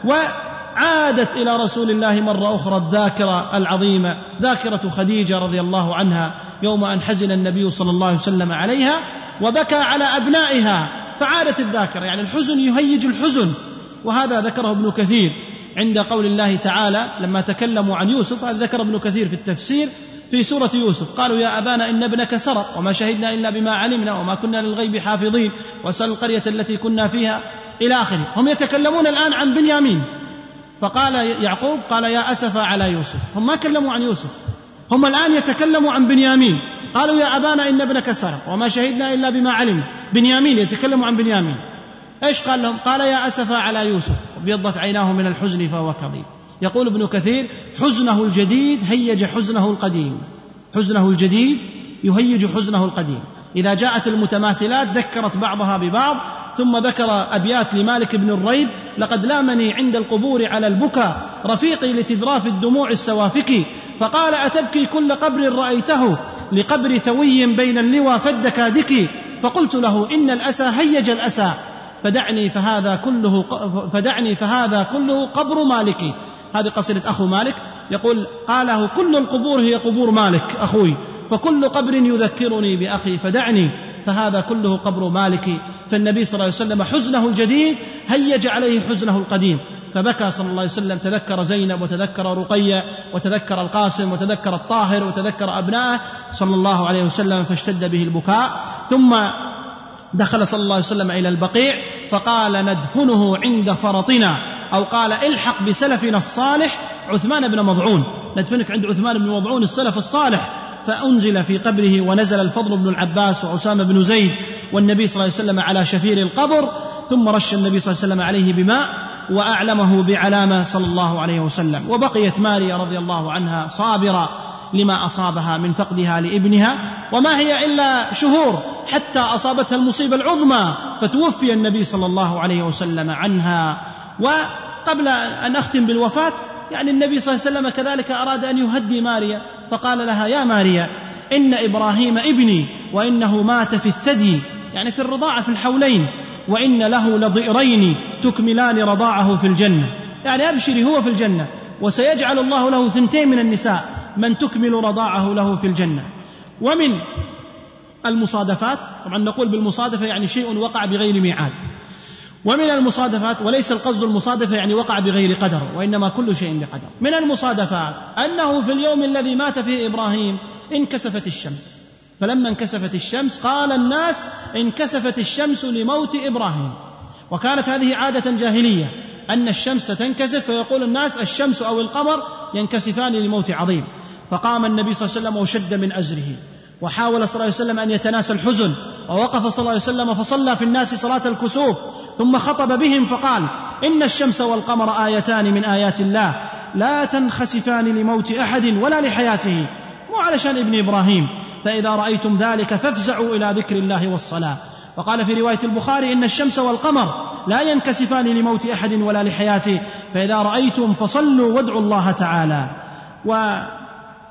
وعادت إلى رسول الله مرة أخرى الذاكرة العظيمة، ذاكرة خديجة رضي الله عنها، يوم أن حزن النبي صلى الله عليه وسلم عليها وبكى على أبنائها، فعادت الذاكرة، يعني الحزن يهيج الحزن. وهذا ذكره ابن كثير عند قول الله تعالى لما تكلموا عن يوسف، هذا ذكر ابن كثير في التفسير في سورة يوسف، قالوا: يا أبانا إن ابنك سرق وما شهدنا إلا بما علمنا وما كنا للغيب حافظين واسأل القرية التي كنا فيها إلى آخره. هم يتكلمون الآن عن بنيامين، فقال يعقوب: قال يا أسف على يوسف. هم ما كلموا عن يوسف، هم الآن يتكلموا عن بنيامين. قالوا: يا أبانا إن ابنك سرق وما شهدنا إلا بما علمنا. بنيامين، يتكلموا عن بنيامين. إيش قال لهم؟ قال: يا أسف على يوسف وابيضت عيناه من الحزن فهو كظيم. يقول ابن كثير: حزنه الجديد هيج حزنه القديم، حزنه الجديد يهيج حزنه القديم. إذا جاءت المتماثلات ذكرت بعضها ببعض. ثم ذكر أبيات لمالك بن الريب: لقد لامني عند القبور على البكا رفيقي لتذراف الدموع السوافك، فقال: أتبكي كل قبر رأيته لقبر ثوي بين اللوى فالدكادك، فقلت له: إن الأسى هيج الأسى فدعني فهذا كله قبر مالك. هذه قصيدة أخو مالك، يقول: قاله: كل القبور هي قبور مالك أخوي، فكل قبر يذكرني بأخي فدعني فهذا كله قبر مالك. فالنبي صلى الله عليه وسلم حزنه الجديد هيج عليه حزنه القديم، فبكى صلى الله عليه وسلم، تذكر زينب وتذكر رقية وتذكر القاسم وتذكر الطاهر وتذكر أبنائه صلى الله عليه وسلم، فاشتد به البكاء. ثم دخل صلى الله عليه وسلم إلى البقيع، فقال: ندفنه عند فرطنا، أو قال: الحق بسلفنا الصالح عثمان بن مضعون، ندفنك عند عثمان بن مضعون السلف الصالح. فأنزل في قبره، ونزل الفضل بن العباس وأسامة بن زيد والنبي صلى الله عليه وسلم على شفير القبر، ثم رش النبي صلى الله عليه وسلم عليه بماء وأعلمه بعلامة صلى الله عليه وسلم. وبقيت ماريا رضي الله عنها صابرة لما أصابها من فقدها لابنها، وما هي إلا شهور حتى أصابتها المصيبة العظمى، فتوفي النبي صلى الله عليه وسلم عنها. وقبل أن أختم بالوفاة، يعني النبي صلى الله عليه وسلم كذلك أراد أن يهدي ماريا، فقال لها: يا ماريا، إن إبراهيم ابني وإنه مات في الثدي، يعني في الرضاعة في الحولين، وإن له لضئرين تكملان رضاعه في الجنة، يعني أبشري هو في الجنة، وسيجعل الله له 2 من النساء من تكمل رضاعه له في الجنة. ومن المصادفات، طبعا نقول بالمصادفة يعني شيء وقع بغير ميعاد، ومن المصادفات، وليس القصد المصادفة يعني وقع بغير قدر، وإنما كل شيء بقدر. من المصادفات أنه في اليوم الذي مات فيه إبراهيم انكسفت الشمس، فلما انكسفت الشمس قال الناس: انكسفت الشمس لموت إبراهيم. وكانت هذه عادة جاهلية أن الشمس تنكسف، فيقول الناس: الشمس أو القمر ينكسفان لموت عظيم. فقام النبي صلى الله عليه وسلم وشد من أزره، وحاول صلى الله عليه وسلم أن يتناسى الحزن، ووقف صلى الله عليه وسلم فصلى في الناس صلاة الكسوف، ثم خطب بهم فقال: إن الشمس والقمر آيتان من آيات الله لا تنخسفان لموت أحد ولا لحياته، وعلشان ابن إبراهيم، فإذا رأيتم ذلك فافزعوا إلى ذكر الله والصلاة. وقال في رواية البخاري: إن الشمس والقمر لا ينكسفان لموت أحد ولا لحياته، فإذا رأيتم فصلوا وادعوا الله تعالى.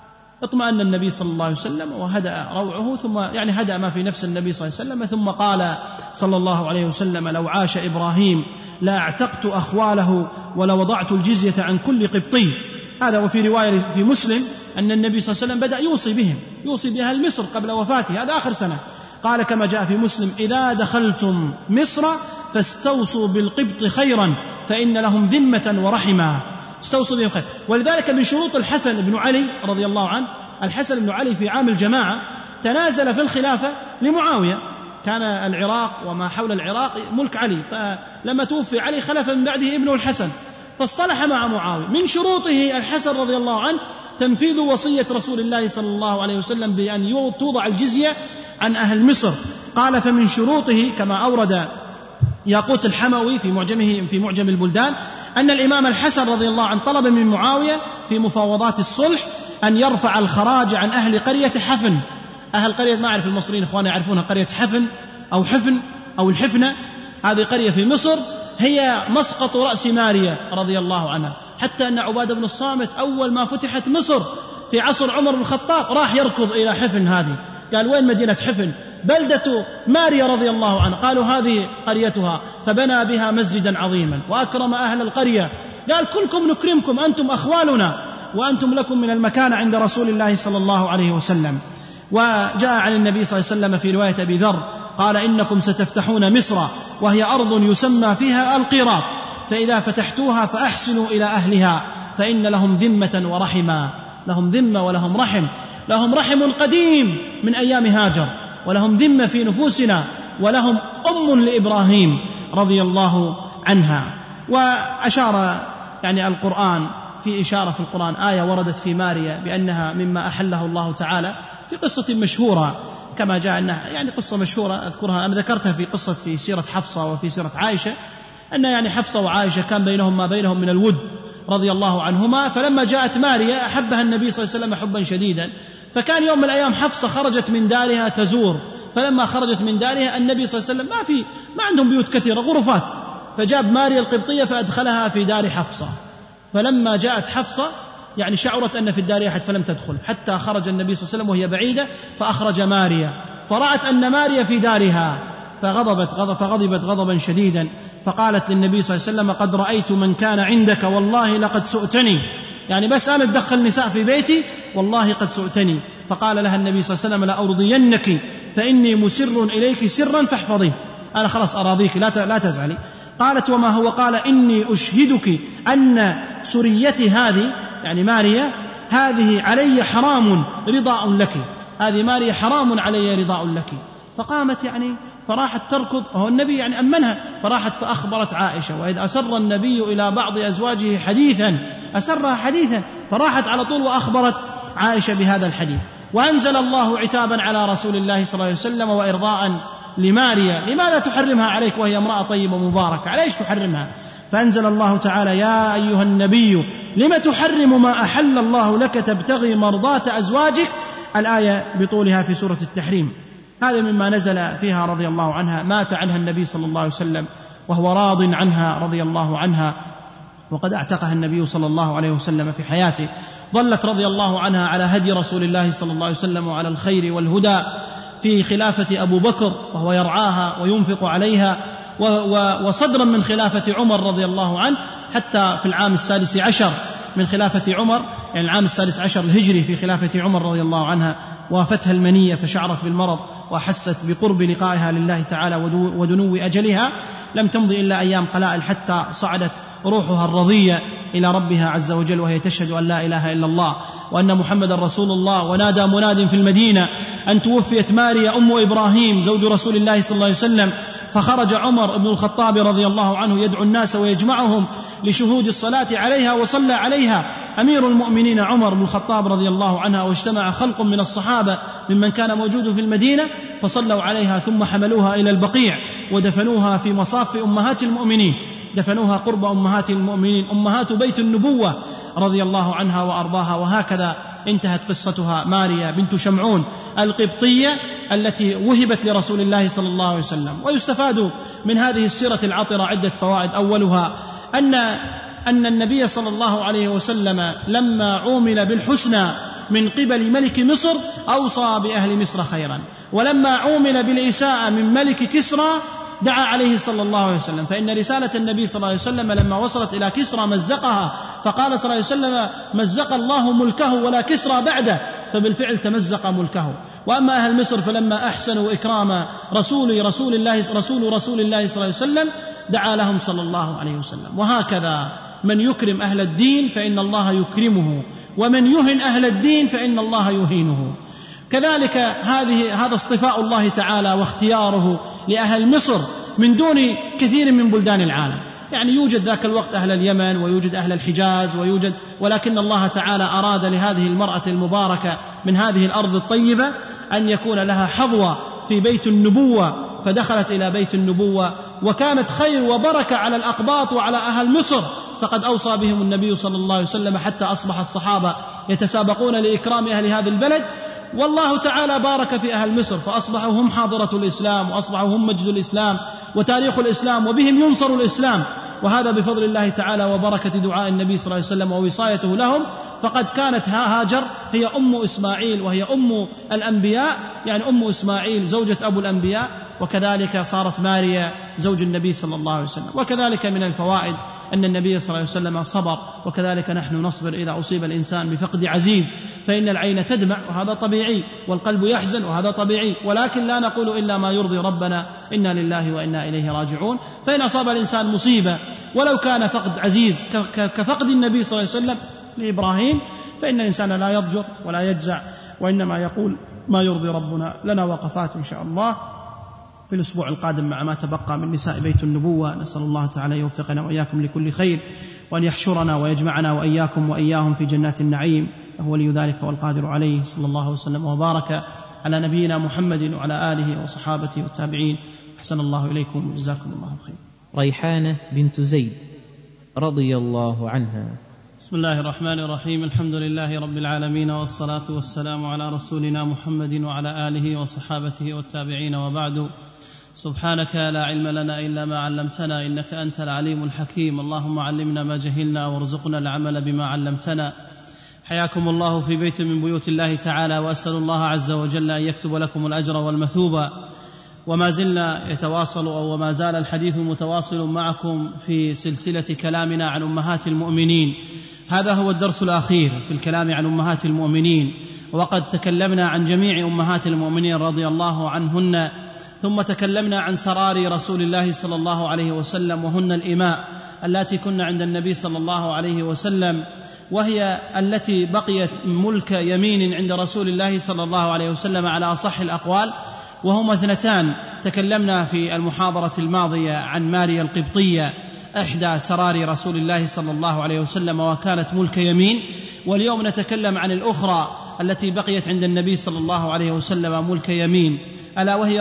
اطمأن النبي صلى الله عليه وسلم وهدأ روعه، ثم يعني هدأ ما في نفس النبي صلى الله عليه وسلم، ثم قال صلى الله عليه وسلم: لو عاش إبراهيم لاعتقت أخواله ولوضعت الجزية عن كل قبطي. هذا. وفي رواية في مسلم أن النبي صلى الله عليه وسلم بدأ يوصي بهم، يوصي بأهل مصر قبل وفاته، هذا آخر سنة. قال كما جاء في مسلم: إذا دخلتم مصر فاستوصوا بالقبط خيرا فإن لهم ذمة ورحما. استوصوا بهم خير. ولذلك من شروط الحسن بن علي رضي الله عنه، الحسن بن علي في عام الجماعة تنازل في الخلافة لمعاوية، كان العراق وما حول العراق ملك علي، فلما توفي علي خلف من بعده ابنه الحسن، فاصطلح مع معاوية. من شروطه الحسن رضي الله عنه تنفيذ وصية رسول الله صلى الله عليه وسلم بأن توضع الجزية عن أهل مصر. قال: فمن شروطه كما أورد ياقوت الحموي في معجم البلدان أن الإمام الحسن رضي الله عنه طلب من معاوية في مفاوضات الصلح أن يرفع الخراج عن أهل قرية حفن. أهل قرية، ما أعرف المصريين إخواني يعرفونها، قرية حفن أو حفن أو الحفنة، هذه قرية في مصر هي مسقط رأس ماريا رضي الله عنها. حتى أن عبادة بن الصامت أول ما فتحت مصر في عصر عمر بن الخطاب راح يركض إلى حفن هذه، قال: وين مدينة حفن؟ بلدة ماريا رضي الله عنها. قالوا: هذه قريتها. فبنى بها مسجدا عظيما وأكرم أهل القرية، قال: كلكم نكرمكم، أنتم أخوالنا وأنتم لكم من المكان عند رسول الله صلى الله عليه وسلم. وجاء عن النبي صلى الله عليه وسلم في رواية أبي ذر قال: إنكم ستفتحون مصر وهي أرض يسمى فيها القيراط، فإذا فتحتوها فأحسنوا إلى أهلها فإن لهم ذمة ورحما. لهم ذمة ولهم رحم، لهم رحم قديم من أيام هاجر، ولهم ذمة في نفوسنا، ولهم لإبراهيم رضي الله عنها. وأشار يعني القرآن في إشارة في القرآن آية وردت في ماريا بأنها مما أحله الله تعالى في قصة مشهورة، كما جاء أنها يعني قصة مشهورة أذكرها، أنا ذكرتها في سيرة حفصة وفي سيرة عائشة، أن يعني حفصة وعائشة كان بينهم ما بينهم من الود رضي الله عنهما. فلما جاءت ماريا أحبها النبي صلى الله عليه وسلم حبا شديدا، فكان يوم من الأيام حفصة خرجت من دارها تزور، فلما خرجت من دارها النبي صلى الله عليه وسلم ما عندهم بيوت كثيرة، غرفات، فجاب ماريا القبطية فأدخلها في دار حفصة. فلما جاءت حفصة يعني شعرت أن في الدار أحد فلم تدخل، حتى خرج النبي صلى الله عليه وسلم وهي بعيدة فأخرج ماريا، فرأت أن ماريا في دارها فغضبت غضبا شديدا، فقالت للنبي صلى الله عليه وسلم: قد رأيت من كان عندك والله لقد سؤتني، يعني بس أنا تدخل نساء في بيتي والله قد سؤتني. فقال لها النبي صلى الله عليه وسلم: لأرضينك فإني مسر إليك سرا فاحفظيه، أنا خلاص أراضيك لا تزعلي. قالت: وما هو؟ قال: إني أشهدك أن سريتي هذه يعني ماريا هذه علي حرام رضاء لك، هذه ماريا حرام علي رضاء لك. فقامت يعني فراحت تركض، وهو النبي يعني أمنها، فراحت فأخبرت عائشة. وإذ أسر النبي إلى بعض أزواجه حديثا، أسرها حديثا، فراحت على طول وأخبرت عائشة بهذا الحديث. وأنزل الله عتابا على رسول الله صلى الله عليه وسلم وإرضاء لماريا: لماذا تحرمها عليك وهي امرأة طيبة مباركة، عليش تحرمها؟ فأنزل الله تعالى: يا أيها النبي لم تحرم ما أحل الله لك تبتغي مرضات أزواجك، الآية بطولها في سورة التحريم. هذا مما نزل فيها رضي الله عنها، مات عنها النبي صلى الله عليه وسلم وهو راض عنها رضي الله عنها، وقد اعتقها النبي صلى الله عليه وسلم في حياته. ظلت رضي الله عنها على هدي رسول الله صلى الله عليه وسلم وعلى الخير والهدى في خلافة أبو بكر، وهو يرعاها وينفق عليها، وصدرا من خلافة عمر رضي الله عنه، حتى في العام 16 من خلافة عمر، يعني العام 16 الهجري في خلافة عمر رضي الله عنها، وافتها المنية فشعرت بالمرض وأحست بقرب لقائها لله تعالى ودنو أجلها. لم تمضي إلا أيام قلائل حتى صعدت روحها الرضية إلى ربها عز وجل وهي تشهد أن لا إله إلا الله وأن محمد رسول الله. ونادى مناد في المدينة أن توفيت ماريا أم إبراهيم زوج رسول الله صلى الله عليه وسلم. فخرج عمر بن الخطاب رضي الله عنه يدعو الناس ويجمعهم لشهود الصلاة عليها، وصلى عليها أمير المؤمنين عمر بن الخطاب رضي الله عنها، واجتمع خلق من الصحابة ممن كان موجود في المدينة فصلوا عليها، ثم حملوها إلى البقيع ودفنوها في مصاف أمهات المؤمنين، دفنوها قرب أمهات المؤمنين، أمهات بيت النبوة رضي الله عنها وأرضاها. وهكذا انتهت قصتها ماريا بنت شمعون القبطية التي وهبت لرسول الله صلى الله عليه وسلم. ويستفاد من هذه السيرة العطرة عدة فوائد. أولها أن النبي صلى الله عليه وسلم لما عومل بالحسنى من قبل ملك مصر أوصى بأهل مصر خيرا، ولما عومل بالإساءة من ملك كسرى دعا عليه صلى الله عليه وسلم، فإن رسالة النبي صلى الله عليه وسلم لما وصلت إلى كسرى مزقها، فقال صلى الله عليه وسلم: مزق الله ملكه ولا كسرى بعده، فبالفعل تمزق ملكه. وأما أهل مصر فلما أحسنوا إكرام رسول الله صلى الله عليه وسلم دعا لهم صلى الله عليه وسلم. وهكذا من يكرم أهل الدين فإن الله يكرمه، ومن يهن أهل الدين فإن الله يهينه. كذلك هذا اصطفاء الله تعالى واختياره لأهل مصر من دون كثير من بلدان العالم. يعني يوجد ذاك الوقت أهل اليمن ويوجد أهل الحجاز ولكن الله تعالى أراد لهذه المرأة المباركة من هذه الأرض الطيبة أن يكون لها حظوة في بيت النبوة، فدخلت إلى بيت النبوة وكانت خير وبركة على الأقباط وعلى أهل مصر، فقد أوصى بهم النبي صلى الله عليه وسلم حتى أصبح الصحابة يتسابقون لإكرام أهل هذا البلد، والله تعالى بارك في أهل مصر فأصبحوا هم حاضرة الإسلام، وأصبحوا هم مجد الإسلام وتاريخ الإسلام، وبهم ينصر الإسلام، وهذا بفضل الله تعالى وبركة دعاء النبي صلى الله عليه وسلم ووصايته لهم. فقد كانت هاجر هي أم إسماعيل وهي أم الأنبياء، يعني أم إسماعيل زوجة أبو الأنبياء، وكذلك صارت ماريا زوج النبي صلى الله عليه وسلم. وكذلك من الفوائد أن النبي صلى الله عليه وسلم صبر، وكذلك نحن نصبر إذا أصيب الإنسان بفقد عزيز، فإن العين تدمع وهذا طبيعي، والقلب يحزن وهذا طبيعي، ولكن لا نقول إلا ما يرضي ربنا، إنا لله وإنا إليه راجعون. فإن أصاب الإنسان مصيبة ولو كان فقد عزيز كفقد النبي صلى الله عليه وسلم لإبراهيم، فإن الإنسان لا يضجر ولا يجزع، وإنما يقول ما يرضي ربنا. لنا وقفات إن شاء الله في الأسبوع القادم مع ما تبقى من نساء بيت النبوة. نسأل الله تعالى يوفقنا وإياكم لكل خير، وأن يحشرنا ويجمعنا وإياكم وإياهم في جنات النعيم، هو ولي ذلك والقادر عليه. صلى الله وسلم وبارك على نبينا محمد وعلى آله وصحابته والتابعين. أحسن الله إليكم وجزاكم الله خير. ريحانة بنت زيد رضي الله عنها. بسم الله الرحمن الرحيم. الحمد لله رب العالمين، والصلاة والسلام على رسولنا محمد وعلى آله وصحابته والتابعين، وبعد. سبحانك لا علم لنا إلا ما علمتنا، إنك أنت العليم الحكيم. اللهم علمنا ما جهلنا وارزقنا العمل بما علمتنا. حياكم الله في بيت من بيوت الله تعالى، وأسأل الله عز وجل أن يكتب لكم الأجر والمثوبة. وما زلنا يتواصل أو وما زال الحديث متواصل معكم في سلسلة كلامنا عن أمهات المؤمنين. هذا هو الدرس الأخير في الكلام عن أمهات المؤمنين، وقد تكلمنا عن جميع أمهات المؤمنين رضي الله عنهن، ثم تكلمنا عن سرار رسول الله صلى الله عليه وسلم، وهن الإماء التي كن عند النبي صلى الله عليه وسلم، وهي التي بقيت ملك يمين عند رسول الله صلى الله عليه وسلم على أصح الأقوال، وهما اثنتان. تكلمنا في المحاضرة الماضية عن ماريا القبطية إحدى سرار رسول الله صلى الله عليه وسلم، وكانت ملك يمين. واليوم نتكلم عن الأخرى التي بقيت عند النبي صلى الله عليه وسلم ملك يمين، ألا وهي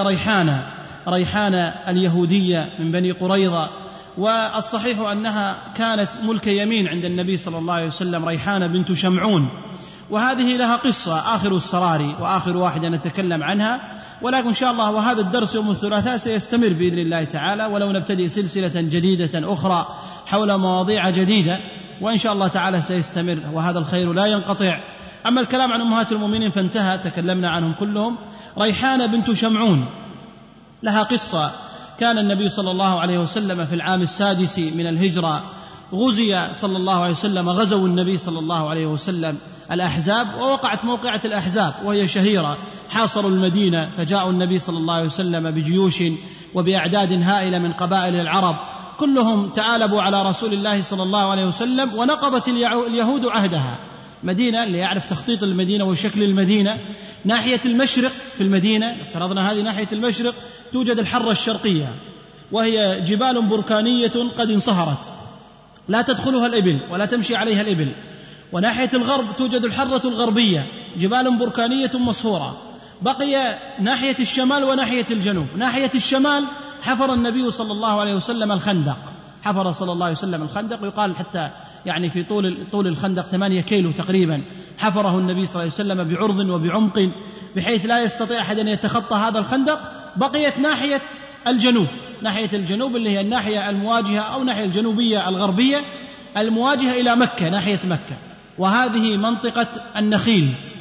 ريحانة اليهودية من بني قريظة. والصحيح أنها كانت ملك يمين عند النبي صلى الله عليه وسلم، ريحانة بنت شمعون، وهذه لها قصة آخر السرار وآخر واحدة نتكلم عنها. ولكن إن شاء الله وهذا الدرس يوم الثلاثاء سيستمر بإذن الله تعالى، ولو نبتدئ سلسلة جديدة أخرى حول مواضيع جديدة، وإن شاء الله تعالى سيستمر، وهذا الخير لا ينقطع. أما الكلام عن أمهات المؤمنين فانتهى، تكلمنا عنهم كلهم. ريحانة بنت شمعون لها قصة. كان النبي صلى الله عليه وسلم في العام 6 من الهجرة غزي صلى الله عليه وسلم، غزوا النبي صلى الله عليه وسلم الأحزاب، ووقعت موقعة الأحزاب وهي شهيرة. حاصروا المدينة، فجاءوا النبي صلى الله عليه وسلم بجيوش وبأعداد هائلة من قبائل العرب، كلهم تعالبوا على رسول الله صلى الله عليه وسلم. ونقضت اليهود عهدها. مدينة اللي يعرف تخطيط المدينة وشكل المدينة، ناحية المشرق في المدينة، افترضنا هذه ناحية المشرق، توجد الحرة الشرقية، وهي جبال بركانية قد انصهرت لا تدخلها الإبل ولا تمشي عليها الإبل. وناحية الغرب توجد الحرة الغربية، جبال بركانية مصهورة. بقي ناحية الشمال وناحية الجنوب. ناحية الشمال حفر النبي صلى الله عليه وسلم الخندق، حفر صلى الله عليه وسلم الخندق، ويقال حتى يعني في طول الخندق 8 كيلو تقريبا، حفره النبي صلى الله عليه وسلم بعرض وبعمق بحيث لا يستطيع أحد أن يتخطى هذا الخندق. بقيت ناحية الجنوب، ناحية الجنوب اللي هي الناحية المواجهة أو ناحية الجنوبية الغربية المواجهة إلى مكة، ناحية مكة، وهذه منطقة النخيل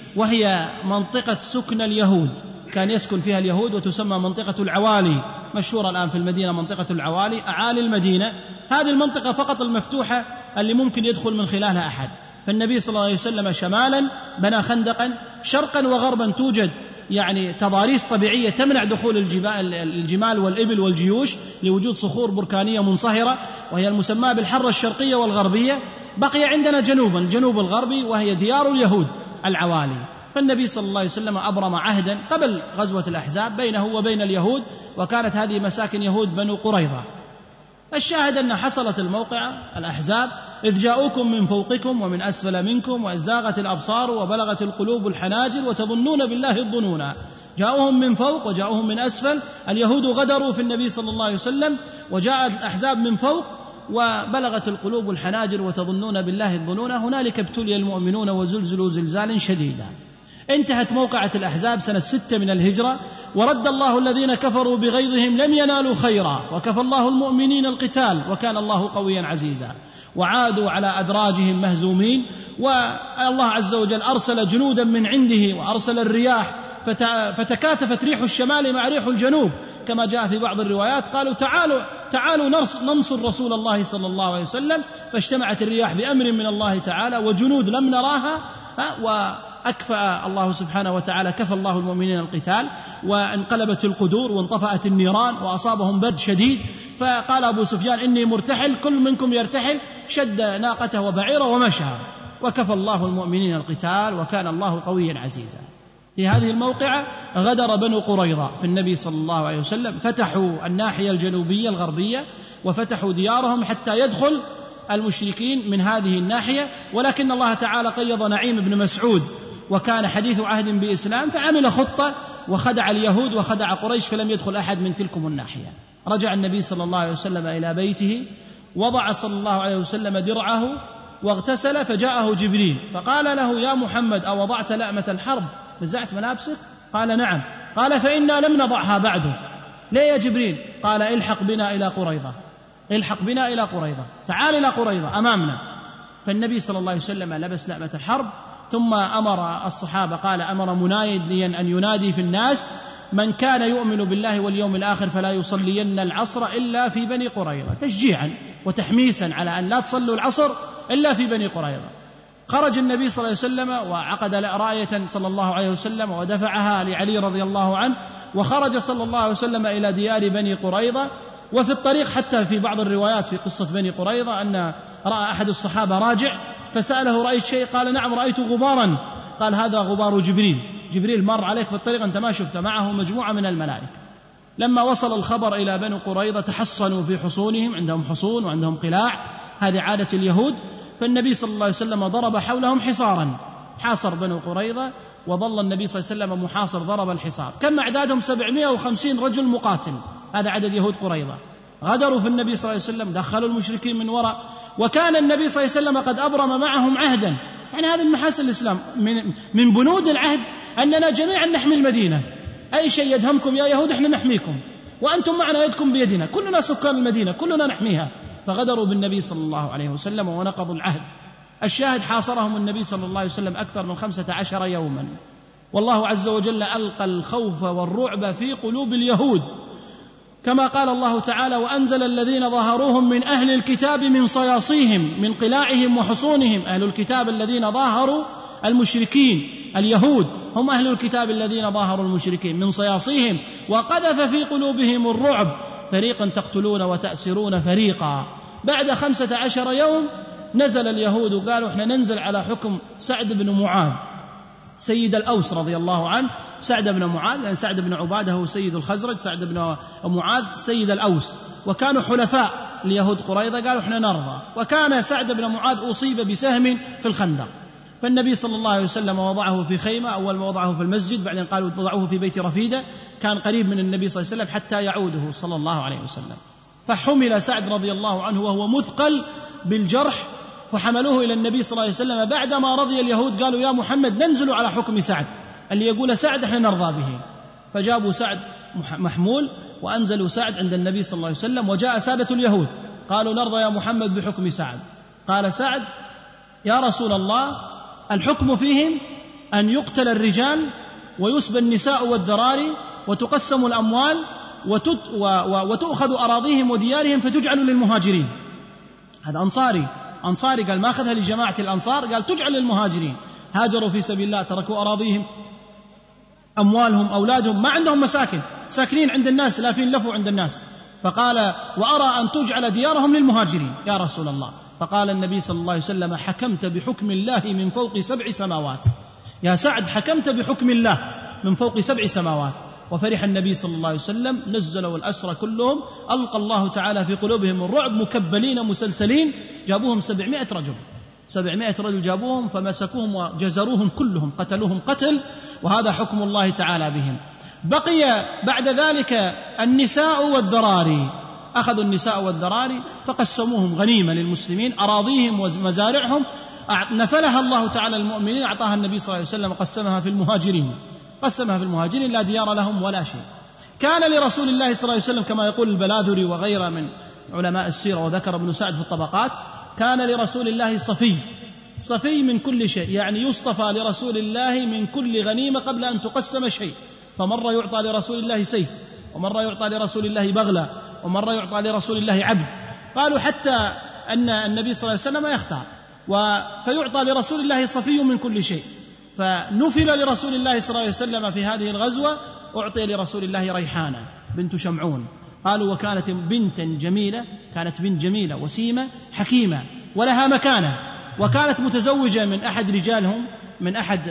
وهي منطقة سكن اليهود، كان يسكن فيها اليهود وتسمى منطقة العوالي، مشهورة الآن في المدينة منطقة العوالي، أعالي المدينة. هذه المنطقة فقط المفتوحة اللي ممكن يدخل من خلالها أحد. فالنبي صلى الله عليه وسلم شمالا بنى خندقا، شرقا وغربا توجد يعني تضاريس طبيعية تمنع دخول الجمال والإبل والجيوش لوجود صخور بركانية منصهرة، وهي المسمى بالحرة الشرقية والغربية. بقي عندنا جنوبا، الجنوب الغربي، وهي ديار اليهود العوالي. فالنبي صلى الله عليه وسلم أبرم عهدا قبل غزوة الأحزاب بينه وبين اليهود، وكانت هذه مساكن يهود بنو قريظة. الشاهد أن حصلت الموقعة الأحزاب إذ جاءوكم من فوقكم ومن أسفل منكم وإذ زاغت الأبصار وبلغت القلوب الحناجر وتظنون بالله الظنونا. جاءوهم من فوق وجاءوهم من أسفل، اليهود غدروا في النبي صلى الله عليه وسلم، وجاءت الأحزاب من فوق وبلغت القلوب الحناجر وتظنون بالله الظنونا. هنالك ابتلي المؤمنون وزلزلوا زلزالا شديدا. انتهت موقعة الأحزاب سنة 6 من الهجرة، ورد الله الذين كفروا بغيظهم لم ينالوا خيرا وكفى الله المؤمنين القتال وكان الله قويا عزيزا. وعادوا على أدراجهم مهزومين، والله عز وجل أرسل جنودا من عنده وأرسل الرياح فتكاتفت ريح الشمال مع ريح الجنوب كما جاء في بعض الروايات. قالوا تعالوا ننصر رسول الله صلى الله عليه وسلم، فاجتمعت الرياح بأمر من الله تعالى وجنود لم نراها، وأكفأ الله سبحانه وتعالى، كفى الله المؤمنين القتال، وانقلبت القدور وانطفأت النيران وأصابهم برد شديد. فقال أبو سفيان إني مرتحل، كل منكم يرتحل، شد ناقته وبعيره ومشى، وكفى الله المؤمنين القتال وكان الله قويا عزيزا. في هذه الموقعة غدر بنو قريظة في النبي صلى الله عليه وسلم، فتحوا الناحية الجنوبية الغربية وفتحوا ديارهم حتى يدخل المشركين من هذه الناحية، ولكن الله تعالى قيض نعيم بن مسعود وكان حديث عهد بإسلام، فعمل خطة وخدع اليهود وخدع قريش، فلم يدخل أحد من تلكم الناحية. رجع النبي صلى الله عليه وسلم إلى بيته، وضع صلى الله عليه وسلم درعه واغتسل، فجاءه جبريل فقال له يا محمد أوضعت لأمة الحرب، نزعت ملابسك؟ قال نعم. قال فإنا لم نضعها بعد. ليه يا جبريل؟ قال الحق بنا إلى قريظة، الحق بنا إلى قريظة، تعال إلى قريظة أمامنا. فالنبي صلى الله عليه وسلم لبس لأمة الحرب، ثم أمر الصحابة، قال أمر مناديا أن ينادي في الناس من كان يؤمن بالله واليوم الآخر فلا يصلين العصر إلا في بني قريظة، تشجيعا وتحميسا على أن لا تصلوا العصر إلا في بني قريظة. خرج النبي صلى الله عليه وسلم وعقد راية صلى الله عليه وسلم ودفعها لعلي رضي الله عنه، وخرج صلى الله عليه وسلم إلى ديار بني قريظة. وفي الطريق حتى في بعض الروايات في قصة بني قريظة أن رأى أحد الصحابة راجع فسأله رأيت شيء؟ قال نعم رأيت غبارا. قال هذا غبار جبريل، جبريل مر عليك في الطريق أنت ما شفت، معه مجموعة من الملائكة. لما وصل الخبر إلى بني قريظة تحصنوا في حصونهم، عندهم حصون وعندهم قلاع، هذه عادة اليهود. فالنبي صلى الله عليه وسلم ضرب حولهم حصارا، حاصر بنو قريظة، وظل النبي صلى الله عليه وسلم محاصر، ضرب الحصار. كم أعدادهم؟ 750 رجل مقاتل، هذا عدد يهود قريظة. غدروا في النبي صلى الله عليه وسلم، دخلوا المشركين من وراء، وكان النبي صلى الله عليه وسلم قد أبرم معهم عهدا. يعني هذا من محاسن الإسلام، من بنود العهد أننا جميعا نحمي المدينة، أي شيء يدهمكم يا يهود احنا نحميكم، وأنتم معنا يدكم بيدنا، كلنا سكان المدينة كلنا نحميها. فغدروا بالنبي صلى الله عليه وسلم ونقضوا العهد. الشاهد حاصرهم النبي صلى الله عليه وسلم أكثر من 15 يوما، والله عز وجل ألقى الخوف والرعب في قلوب اليهود، كما قال الله تعالى وأنزل الذين ظاهروهم من أهل الكتاب من صياصيهم من قلاعهم وحصونهم. أهل الكتاب الذين ظاهروا المشركين، اليهود هم أهل الكتاب الذين ظاهروا المشركين من صياصيهم، وقذف في قلوبهم الرعب، فريقا تقتلون وتأسرون فريقا. بعد 15 يوم نزل اليهود وقالوا احنا ننزل على حكم سعد بن معاذ سيد الأوس رضي الله عنه. سعد بن معاذ لأن سعد بن عبادة هو سيد الخزرج، سعد بن معاذ سيد الأوس، وكانوا حلفاء ليهود قريظة. قالوا احنا نرضى. وكان سعد بن معاذ أصيب بسهم في الخندق، فالنبي صلى الله عليه وسلم وضعه في خيمة، أول ما وضعه في المسجد، بعدين قالوا وضعوه في بيت رفيدة، كان قريب من النبي صلى الله عليه وسلم حتى يعوده صلى الله عليه وسلم. فحمل سعد رضي الله عنه وهو مثقل بالجرح، وحملوه إلى النبي صلى الله عليه وسلم. بعدما رضي اليهود قالوا يا محمد ننزل على حكم سعد، اللي يقول سعد احنا نرضى به. فجابوا سعد محمول وأنزلوا سعد عند النبي صلى الله عليه وسلم. وجاء سادة اليهود قالوا نرضى يا محمد بحكم سعد. قال سعد يا رسول الله الحكم فيهم أن يقتل الرجال ويسبى النساء والذراري وتقسم الأموال وتؤخذ أراضيهم وديارهم فتجعل للمهاجرين. هذا أنصاري قال ما أخذها لجماعة الأنصار، قال تجعل للمهاجرين، هاجروا في سبيل الله، تركوا أراضيهم أموالهم أولادهم، ما عندهم مساكن، ساكنين عند الناس، لافين لفوا عند الناس، فقال وأرى أن تجعل ديارهم للمهاجرين يا رسول الله. فقال النبي صلى الله عليه وسلم حكمت بحكم الله من فوق 7 سماوات، يا سعد حكمت بحكم الله من فوق 7 سماوات. وفرح النبي صلى الله عليه وسلم، نزلوا الأسرى كلهم، ألقى الله تعالى في قلوبهم الرعب، مكبلين مسلسلين، جابوهم 700 رجل جابوهم فمسكوهم وجزروهم كلهم، قتلوهم قتل، وهذا حكم الله تعالى بهم. بقي بعد ذلك النساء والذراري، أخذوا النساء والذراري فقسموهم غنيمة للمسلمين، أراضيهم ومزارعهم نفلها الله تعالى المؤمنين، أعطاها النبي صلى الله عليه وسلم، قسمها في المهاجرين لا ديار لهم ولا شيء. كان لرسول الله صلى الله عليه وسلم كما يقول البلاذري وغيره من علماء السيرة، وذكر ابن سعد في الطبقات، كان لرسول الله صفي من كل شيء، يعني يصطفى لرسول الله من كل غنيمة قبل أن تقسم شيء، فمرة يعطى لرسول الله سيف، ومرة يعطى لرسول الله بغلة، ومرة يعطى لرسول الله عبد. قالوا حتى أن النبي صلى الله عليه وسلم يخطأ فيعطى لرسول الله صفي من كل شيء. فنفل لرسول الله صلى الله عليه وسلم في هذه الغزوة، أعطي لرسول الله ريحانة بنت شمعون. قالوا وكانت بنت جميلة وسيمة حكيمة ولها مكانة، وكانت متزوجة من أحد رجالهم، من أحد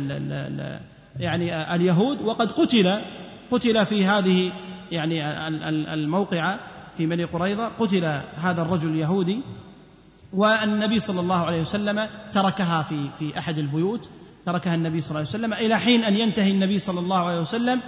يعني اليهود، وقد قتل في هذه يعني الموقعة في بني قريظة، قتل هذا الرجل اليهودي، والنبي صلى الله عليه وسلم تركها في أحد البيوت، تركها النبي صلى الله عليه وسلم إلى حين أن ينتهي النبي صلى الله عليه وسلم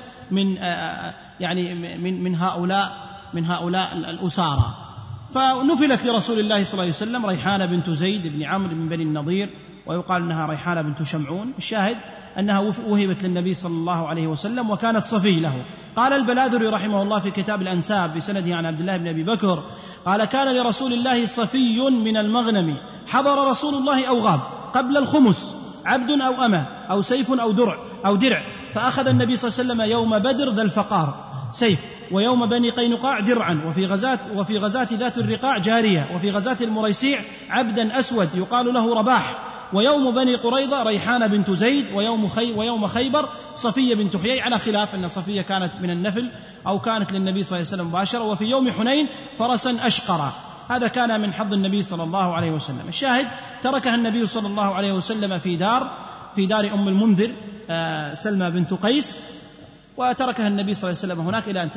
من هؤلاء الأسارى. فنفلت لرسول الله صلى الله عليه وسلم ريحانة بنت زيد بن عمرو بن بني النضير، ويقال أنها ريحانة بنت شمعون. الشاهد أنها وهبت للنبي صلى الله عليه وسلم وكانت صفي له. قال البلاذري رحمه الله في كتاب الأنساب بسنده عن عبد الله بن أبي بكر قال كان لرسول الله صفي من المغنم، حضر رسول الله أو غاب قبل الخمس، عبد أو أمة أو سيف أو درع، فأخذ النبي صلى الله عليه وسلم يوم بدر ذا الفقار سيف، ويوم بني قينقاع درعا، وفي غزاة ذات الرقاع جارية، وفي غزاة المريسيع عبدا أسود يقال له رباح، ويوم بني قريظة ريحانة بنت زيد، ويوم خيبر صفية بنت حيي، على خلاف أن صفية كانت من النفل أو كانت للنبي صلى الله عليه وسلم مباشرة. وفي يوم حنين فرسا أشقرا، هذا كان من حظ النبي صلى الله عليه وسلم. الشاهد تركها النبي صلى الله عليه وسلم في دار أم المنذر سلمى بنت قيس، وتركها النبي صلى الله عليه وسلم هناك إلى أن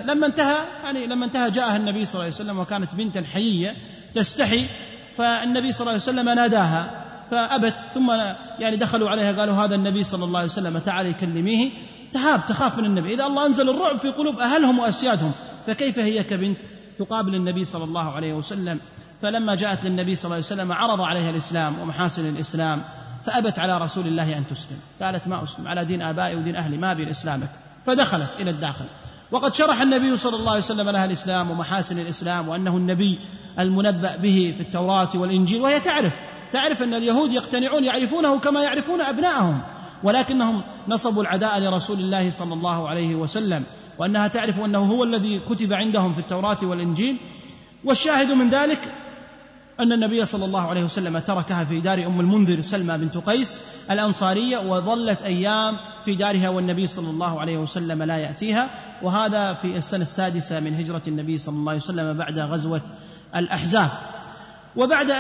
لما انتهى جاءها النبي صلى الله عليه وسلم، وكانت بنتا حيية تستحي، فالنبي صلى الله عليه وسلم ناداها فأبت، ثم دخلوا عليها قالوا هذا النبي صلى الله عليه وسلم تعالي كلميه، تخاف من النبي. إذا الله أنزل الرعب في قلوب أهلهم وأسيادهم، فكيف هي كبنت تقابل النبي صلى الله عليه وسلم؟ فلما جاءت للنبي صلى الله عليه وسلم عرض عليها الإسلام ومحاسن الإسلام، فأبت على رسول الله أن تسلم، قالت ما أسلم، على دين آبائي ودين أهلي، ما أبي إسلامك. فدخلت إلى الداخل، وقد شرح النبي صلى الله عليه وسلم لها الإسلام ومحاسن الإسلام، وأنه النبي المنبأ به في التوراة والإنجيل، وهي تعرف أن اليهود يعرفونه كما يعرفون أبنائهم، ولكنهم نصبوا العداء لرسول الله صلى الله عليه وسلم، وأنها تعرف أنه هو الذي كتب عندهم في التوراة والإنجيل. والشاهد من ذلك أن النبي صلى الله عليه وسلم تركها في دار أم المنذر سلمى بنت قيس الأنصارية، وظلت أيام في دارها والنبي صلى الله عليه وسلم لا يأتيها، وهذا في السنة 6 من هجرة النبي صلى الله عليه وسلم بعد غزوة الأحزاب. وبعد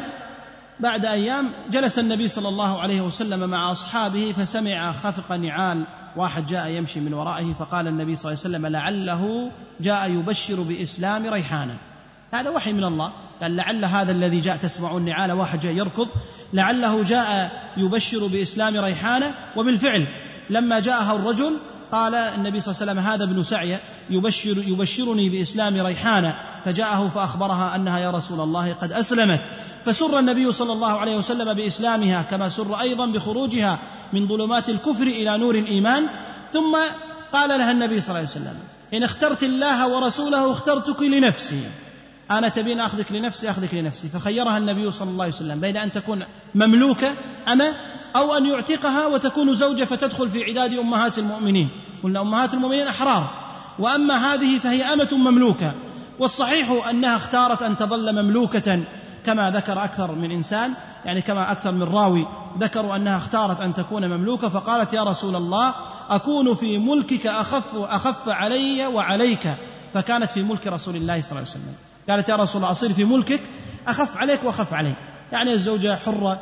أيام جلس النبي صلى الله عليه وسلم مع أصحابه، فسمع خفق نعال، واحد جاء يمشي من ورائه، فقال النبي صلى الله عليه وسلم لعله جاء يبشر بإسلام ريحانة. هذا وحي من الله، قال لعل هذا الذي جاء تسمعون نعال، واحد جاء يركض، لعله جاء يبشر بإسلام ريحانة. وبالفعل لما جاءها الرجل قال النبي صلى الله عليه وسلم هذا ابن سعية يبشرني بإسلام ريحانة، فجاءه فأخبرها أنها يا رسول الله قد أسلمت، فسر النبي صلى الله عليه وسلم بإسلامها، كما سر أيضا بخروجها من ظلمات الكفر إلى نور الإيمان. ثم قال لها النبي صلى الله عليه وسلم إن اخترت الله ورسوله اخترتك لنفسي، أنا تبين أخذك لنفسي. فخيرها النبي صلى الله عليه وسلم بين أن تكون مملوكة أما أو أن يعتقها وتكون زوجة فتدخل في عداد أمهات المؤمنين. قلنا أمهات المؤمنين أحرار، وأما هذه فهي أمة مملوكة. والصحيح أنها اختارت أن تظل مملوكة كما ذكر أكثر من إنسان، يعني كما أكثر من راوي ذكروا أنها اختارت أن تكون مملوكة، فقالت يا رسول الله أكون في ملكك أخف علي وعليك، فكانت في ملك رسول الله صلى الله عليه وسلم. قالت يا رسول الله أصير في ملكك أخف عليك وأخف علي، يعني الزوجة حرة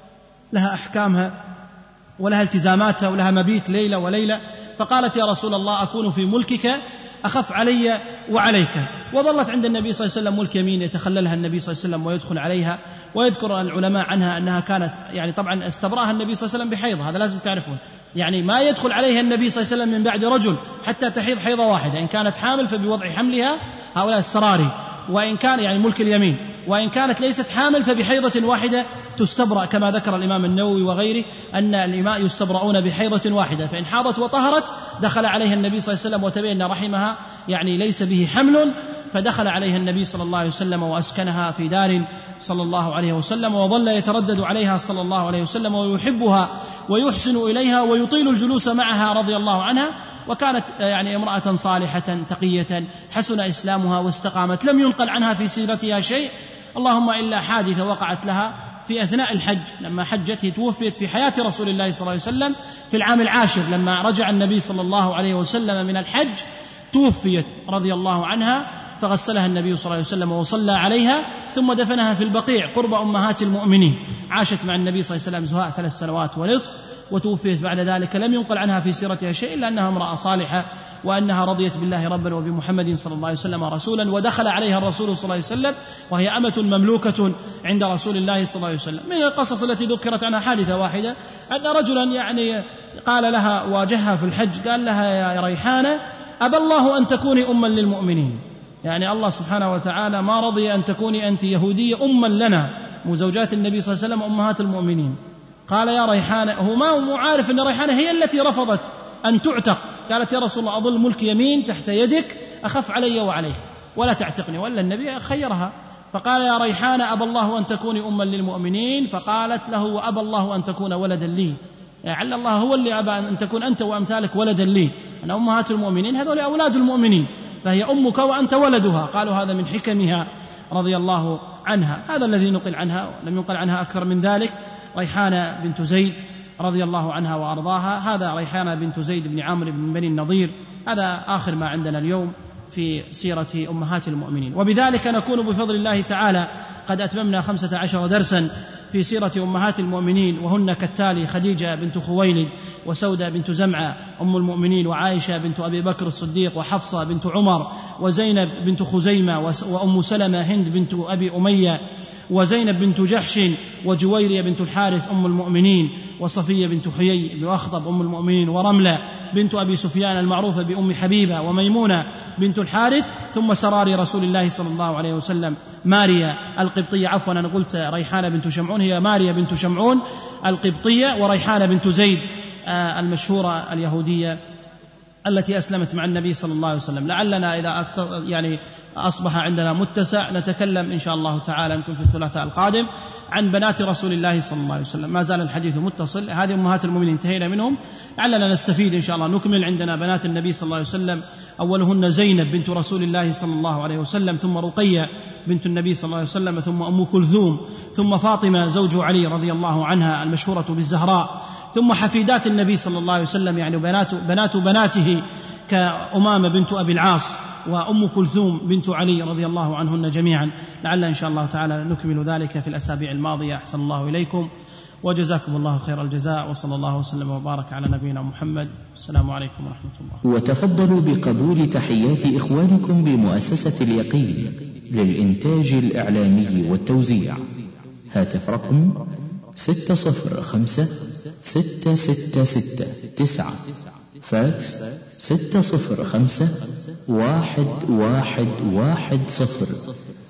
لها أحكامها ولها التزاماتها ولها مبيت ليلة وليلة، فقالت يا رسول الله أكون في ملكك أخف علي وعليك. وظلت عند النبي صلى الله عليه وسلم ملك يمين يتخللها النبي صلى الله عليه وسلم ويدخل عليها. ويذكر العلماء عنها أنها كانت يعني طبعا استبرأها النبي صلى الله عليه وسلم بحيض، هذا لازم تعرفون، يعني ما يدخل عليها النبي صلى الله عليه وسلم من بعد رجل حتى تحيض حيضة واحدة، إن كانت حامل فبوضع حملها هؤلاء السراري، وإن كان يعني ملك اليمين، وإن كانت ليست حامل فبحيضة واحدة تستبرأ، كما ذكر الإمام النووي وغيره أن الإماء يستبرؤون بحيضة واحدة، فإن حاضت وطهرت دخل عليها النبي صلى الله عليه وسلم وتبين رحمها يعني ليس به حمل، فدخل عليها النبي صلى الله عليه وسلم وأسكنها في دار صلى الله عليه وسلم، وظل يتردد عليها صلى الله عليه وسلم ويحبها ويحسن إليها ويطيل الجلوس معها رضي الله عنها. وكانت يعني امرأة صالحة تقية حسن إسلامها واستقامت، لم ينقل عنها في سيرتها شيء، اللهم إلا حادثة وقعت لها في أثناء الحج لما حجت، توفيت في حياة رسول الله صلى الله عليه وسلم في العام العاشر، لما رجع النبي صلى الله عليه وسلم من الحج توفيت رضي الله عنها، فغسلها النبي صلى الله عليه وسلم وصلى عليها، ثم دفنها في البقيع قرب أمهات المؤمنين. عاشت مع النبي صلى الله عليه وسلم زهاء 3 سنوات ونصف، وتوفيت بعد ذلك. لم ينقل عنها في سيرتها شيء إلا أنها امرأة صالحة، وأنها رضيت بالله ربا وبمحمد صلى الله عليه وسلم رسولا، ودخل عليها الرسول صلى الله عليه وسلم وهي أمة مملوكة عند رسول الله صلى الله عليه وسلم. من القصص التي ذكرت عنها حادثة واحدة، أن رجلا يعني قال لها واجهها في الحج، قال لها يا ريحانة أبى الله أن تكوني أما للمؤمنين، يعني الله سبحانه وتعالى ما رضي أن تكوني أنت يهودية أما لنا، وزوجات النبي صلى الله عليه وسلم أمهات المؤمنين. قال يا ريحانة، هو ما عارف أن ريحانة هي التي رفضت أن تعتق، قالت يا رسول الله أظل ملك يمين تحت يدك أخف علي وعليك ولا تعتقني، ولا النبي خيرها. فقال يا ريحانة أبى الله أن تكوني أما للمؤمنين، فقالت له وأبى الله أن تكون ولدا لي، لعل الله هو اللي أبى أن تكون أنت وأمثالك ولدا لي، أنا أمهات المؤمنين هذول أولاد المؤمنين، فهي أمك وأنت ولدها. قالوا هذا من حكمها رضي الله عنها. هذا الذي نقل عنها، لم ينقل عنها أكثر من ذلك. ريحانة بنت زيد رضي الله عنها وأرضاها، هذا ريحانة بنت زيد بن عمرو بن بني النضير، هذا آخر ما عندنا اليوم في سيرة أمهات المؤمنين. وبذلك نكون بفضل الله تعالى قد أتممنا 15 درسا في سيرة أمهات المؤمنين، وهن كالتالي: خديجة بنت خويلد، وسودة بنت زمعة أم المؤمنين، وعائشة بنت أبي بكر الصديق، وحفصة بنت عمر، وزينب بنت خزيمة، وأم سلمة هند بنت أبي أمية، وزينب بنت جحش، وجويرية بنت الحارث أم المؤمنين، وصفية بنت حيي بن أخطب أم المؤمنين، ورملة بنت أبي سفيان المعروفة بأم حبيبة، وميمونة بنت الحارث، ثم سرار رسول الله صلى الله عليه وسلم ماريا القبطية، عفوا أنا قلت ريحانة بنت شمعون، هي ماريا بنت شمعون القبطية، وريحانة بنت زيد المشهورة اليهودية التي أسلمت مع النبي صلى الله عليه وسلم. لعلنا إذا يعني أصبح عندنا متسع نتكلم إن شاء الله تعالى يمكن في الثلاثاء القادم عن بنات رسول الله صلى الله عليه وسلم، ما زال الحديث متصل. هذه أمهات المؤمنين انتهينا منهم، لعلنا نستفيد إن شاء الله. نكمل عندنا بنات النبي صلى الله عليه وسلم، أولهن زينب بنت رسول الله صلى الله عليه وسلم، ثم رقية بنت النبي صلى الله عليه وسلم، ثم أم كلثوم، ثم فاطمة زوج علي رضي الله عنها المشهورة بالزهراء، ثم حفيدات النبي صلى الله عليه وسلم يعني بنات بناته كأمامة بنت أبي العاص، وأم كلثوم بنت علي رضي الله عنهن جميعا. لعل إن شاء الله تعالى نكمل ذلك في الأسابيع الماضية. أحسن الله إليكم وجزاكم الله خير الجزاء، وصلى الله وسلم وبارك على نبينا محمد. السلام عليكم ورحمة الله. وتفضلوا بقبول تحيات إخوانكم بمؤسسة اليقين للإنتاج الإعلامي والتوزيع. هاتف رقم 605-666-9، فاكس 605-1110.